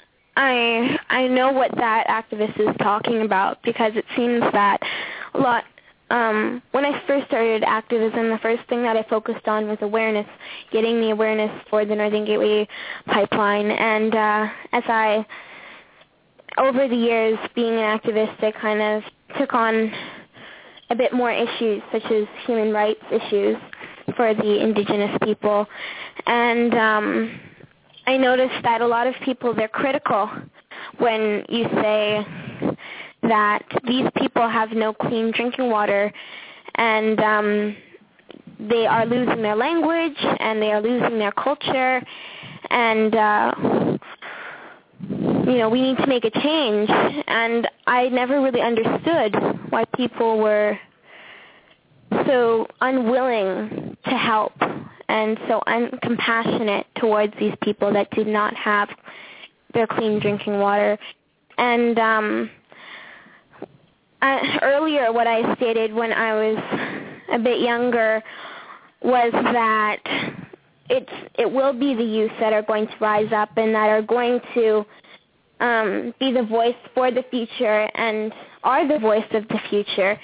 I I know what that activist is talking about because it seems that a lot. Um, when I first started activism, the first thing that I focused on was awareness, getting the awareness for the Northern Gateway Pipeline. And uh, as I, over the years, being an activist, I kind of took on a bit more issues, such as human rights issues for the indigenous people. And um, I noticed that a lot of people, they're critical when you say that these people have no clean drinking water, and um, they are losing their language, and they are losing their culture, and, uh, you know, we need to make a change. And I never really understood why people were so unwilling to help and so uncompassionate towards these people that did not have their clean drinking water. And um Uh, earlier, what I stated when I was a bit younger was that it's it will be the youth that are going to rise up and that are going to um, be the voice for the future and are the voice of the future.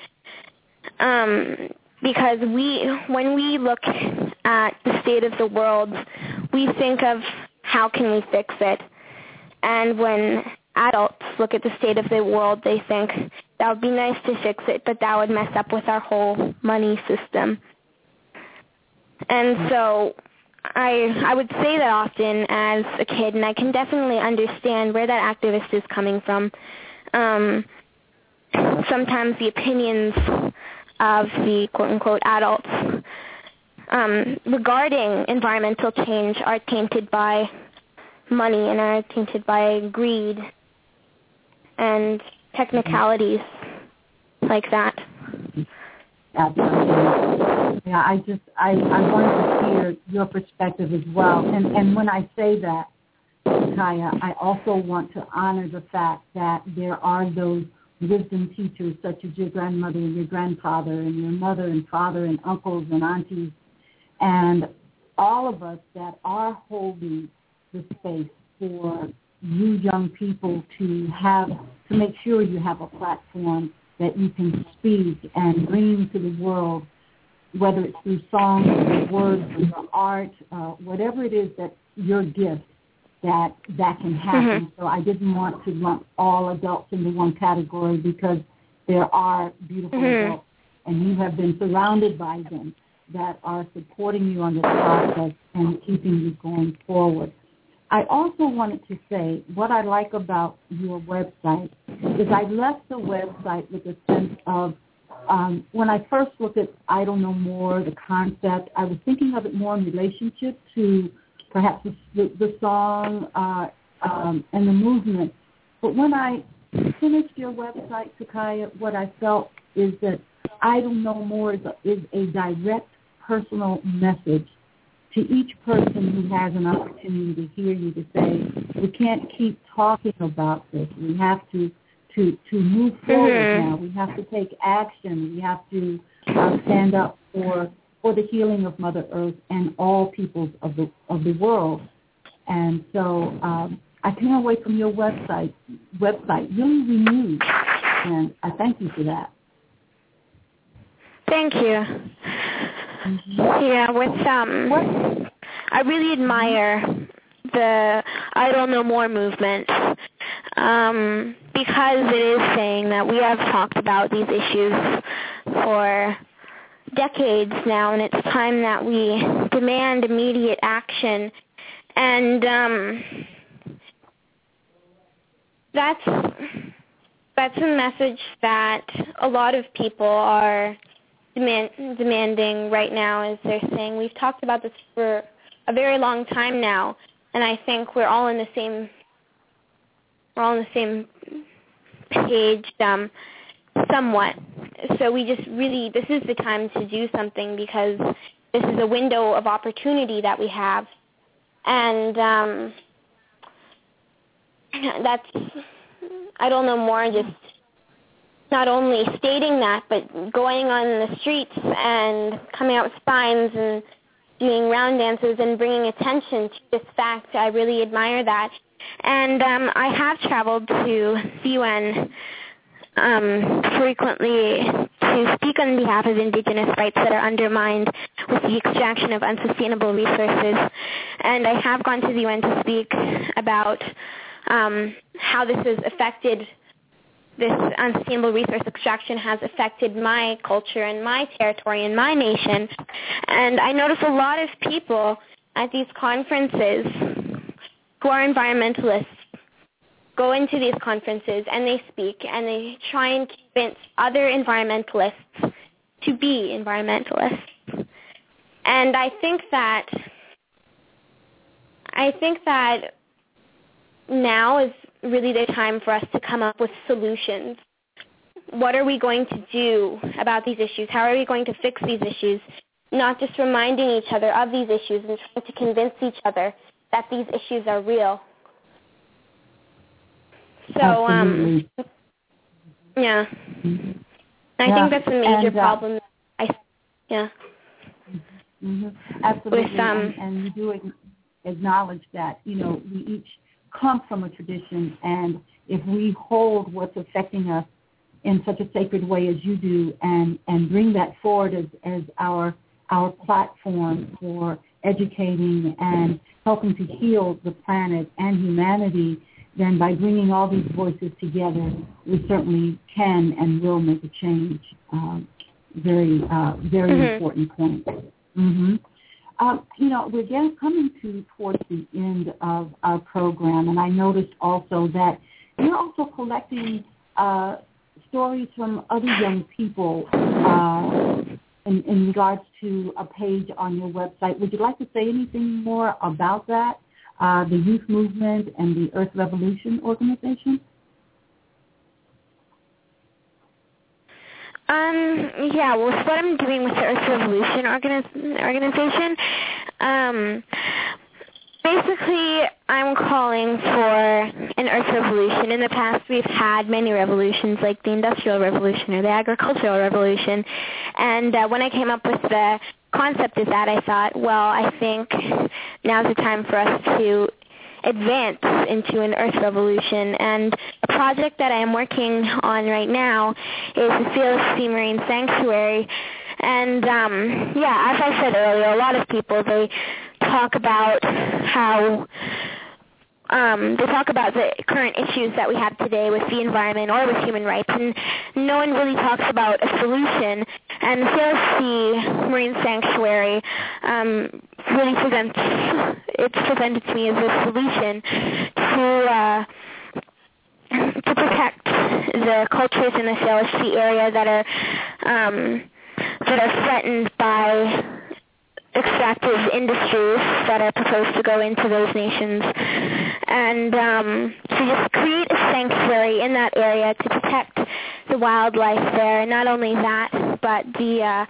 Um, because we, when we look at the state of the world, we think of how can we fix it, and when adults look at the state of the world, they think that would be nice to fix it, but that would mess up with our whole money system. And so I I would say that often as a kid, and I can definitely understand where that activist is coming from. Um, sometimes the opinions of the quote-unquote adults um, regarding environmental change are tainted by money and are tainted by greed and technicalities like that. Absolutely. Yeah, I just, I, I wanted to hear your perspective as well. And, and when I say that, Kaya, I also want to honor the fact that there are those wisdom teachers such as your grandmother and your grandfather and your mother and father and uncles and aunties and all of us that are holding the space for you young people to have, to make sure you have a platform that you can speak and bring to the world whether it's through song, through words, through art, uh, whatever it is that your gift, that that can happen. Mm-hmm. So I didn't want to lump all adults into one category because there are beautiful mm-hmm. adults, and you have been surrounded by them that are supporting you on this process and keeping you going forward. I also wanted to say what I like about your website is I left the website with a sense of, um, when I first looked at Idle No More, the concept, I was thinking of it more in relationship to perhaps the, the, the song uh, um, and the movement. But when I finished your website, Takaya, what I felt is that Idle No More is a, is a direct personal message to each person who has an opportunity to hear you, to say, we can't keep talking about this. We have to to, to move forward mm-hmm. now. We have to take action. We have to uh, stand up for for the healing of Mother Earth and all peoples of the of the world. And so um, I came away from your website website really renewed, and I thank you for that. Thank you. Mm-hmm. Yeah, with um, what? I really admire the Idle No More movement um, because it is saying that we have talked about these issues for decades now, and it's time that we demand immediate action. And um, that's that's a message that a lot of people are demand, demanding right now, as they're saying. We've talked about this for a very long time now, and I think we're all in the same we're all on the same page, um, somewhat. So we just really, this is the time to do something because this is a window of opportunity that we have, and um, that's, I don't know more, just not only stating that, but going on the streets and coming out with signs and doing round dances and bringing attention to this fact. I really admire that. And um, I have traveled to the U N um, frequently to speak on behalf of indigenous rights that are undermined with the extraction of unsustainable resources. And I have gone to the U N to speak about um, how this has affected this unsustainable resource extraction has affected my culture and my territory and my nation. And I notice a lot of people at these conferences who are environmentalists go into these conferences and they speak and they try and convince other environmentalists to be environmentalists. And I think that I think that now is really the time for us to come up with solutions. What are we going to do about these issues? How are we going to fix these issues? Not just reminding each other of these issues and trying to convince each other that these issues are real. So, um, yeah. Mm-hmm. I yeah. think that's a major and, uh, problem. I, yeah. Mm-hmm. Absolutely. With, um, and, and you do acknowledge that, you know, we each come from a tradition, and if we hold what's affecting us in such a sacred way as you do and, and bring that forward as, as our our platform for educating and helping to heal the planet and humanity, then by bringing all these voices together, we certainly can and will make a change. Uh, very, uh, very mm-hmm. important point. Mm-hmm. Um, you know, we're again coming to towards the end of our program, and I noticed also that you're also collecting uh, stories from other young people uh, in, in regards to a page on your website. Would you like to say anything more about that, uh, the youth movement and the Earth Revolution organization? Um, yeah, well, what I'm doing with the Earth Revolution organiz- organization, um, basically I'm calling for an Earth Revolution. In the past, we've had many revolutions, like the Industrial Revolution or the Agricultural Revolution, and uh, when I came up with the concept of that, I thought, well, I think now's the time for us to advance into an Earth Revolution. And a project that I am working on right now is the Felix Sea Marine Sanctuary, And um, yeah, as I said earlier, a lot of people, they talk about how um, they talk about the current issues that we have today with the environment or with human rights, and no one really talks about a solution. And the Salish Sea Marine Sanctuary um, really presents, it's presented to me as a solution to uh, to protect the cultures in the Salish Sea area that are um, that are threatened by extractive industries that are proposed to go into those nations, and um, to just create a sanctuary in that area to protect the wildlife there. And not only that, but the uh,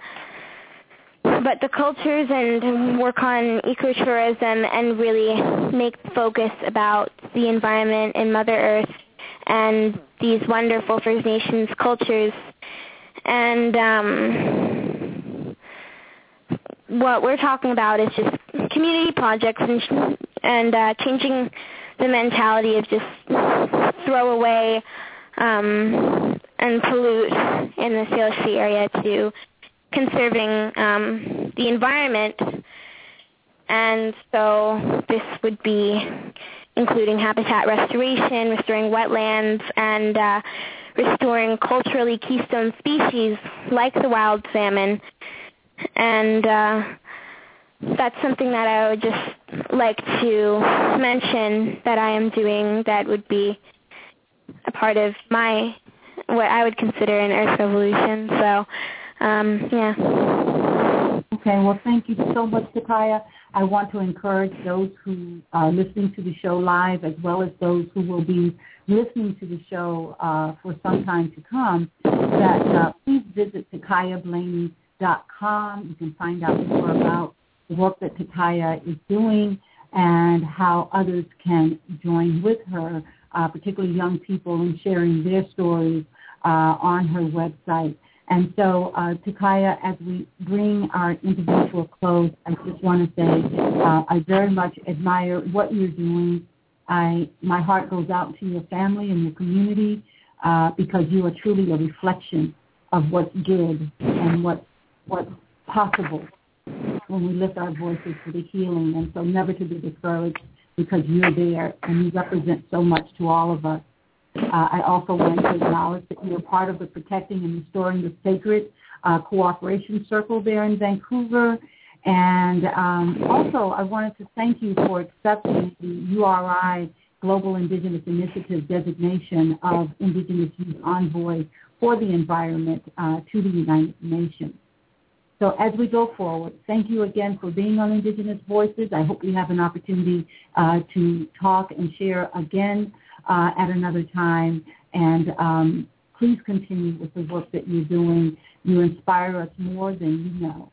but the cultures, and work on ecotourism and really make focus about the environment and Mother Earth and these wonderful First Nations cultures. And um, what we're talking about is just community projects and, and uh, changing the mentality of just throw away um, and pollute in the Salish Sea area to conserving um, the environment. And so this would be including habitat restoration, restoring wetlands, and uh, restoring culturally keystone species like the wild salmon. And uh, that's something that I would just like to mention that I am doing that would be a part of my, what I would consider an Earth Revolution. So, um, yeah. Okay, well, thank you so much, Takaya. I want to encourage those who are listening to the show live, as well as those who will be listening to the show uh, for some time to come, that uh, please visit takaya blaney dot com. You can find out more about the work that Takaya is doing and how others can join with her, uh, particularly young people, in sharing their stories uh, on her website. And so, uh, Takaya, as we bring our interview to a close, I just want to say uh, I very much admire what you're doing. I my heart goes out to your family and your community uh, because you are truly a reflection of what's good and what what's possible when we lift our voices for the healing. And so never to be discouraged because you're there and you represent so much to all of us. Uh, I also want to acknowledge that you're part of the Protecting and Restoring the Sacred uh, Cooperation Circle there in Vancouver. And um, also, I wanted to thank you for accepting the U R I Global Indigenous Initiative designation of Indigenous Youth Envoy for the Environment uh, to the United Nations. So as we go forward, thank you again for being on Indigenous Voices. I hope we have an opportunity uh, to talk and share again Uh, at another time, and um, please continue with the work that you're doing. You inspire us more than you know.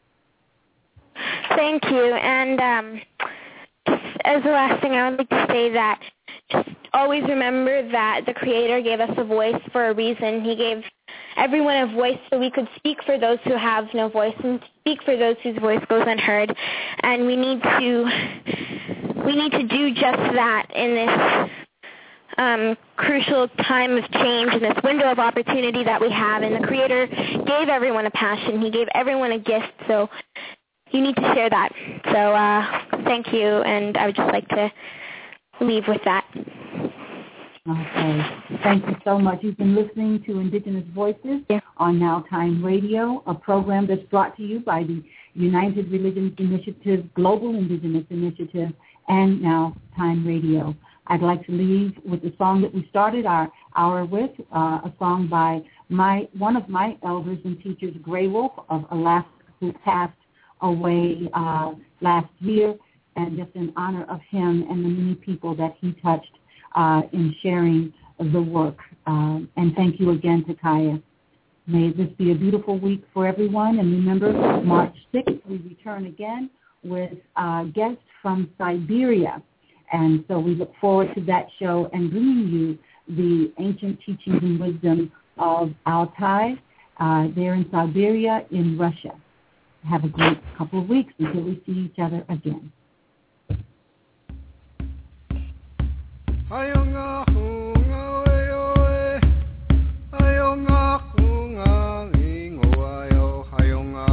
Thank you. And um, just as the last thing, I would like to say that just always remember that the Creator gave us a voice for a reason. He gave everyone a voice so we could speak for those who have no voice and speak for those whose voice goes unheard. And we need to we need to do just that in this Um, crucial time of change and this window of opportunity that we have. And the Creator gave everyone a passion. He gave everyone a gift. So you need to share that. So uh, thank you, and I would just like to leave with that. Okay. Thank you so much. You've been listening to Indigenous Voices yeah. on Now Time Radio, a program that's brought to you by the United Religions Initiative, Global Indigenous Initiative, and Now Time Radio. I'd like to leave with the song that we started our hour with, uh, a song by my one of my elders and teachers, Gray Wolf of Alaska, who passed away uh, last year, and just in honor of him and the many people that he touched uh, in sharing the work. Uh, and thank you again, Takaya. May this be a beautiful week for everyone. And remember, March sixth, we return again with a guest from Siberia. And so we look forward to that show and bringing you the ancient teachings and wisdom of Altai uh, there in Siberia in Russia. Have a great couple of weeks until we see each other again. Hayonga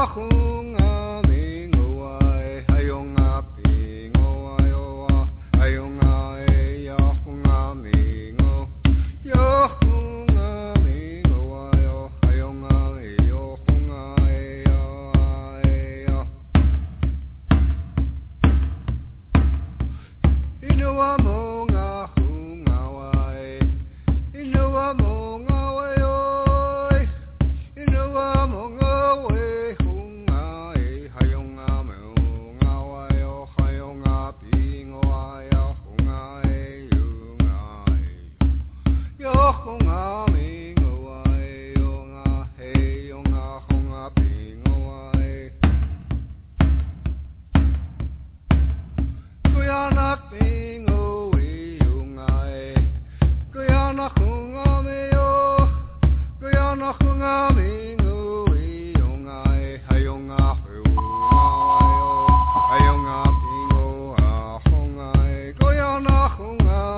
Ayong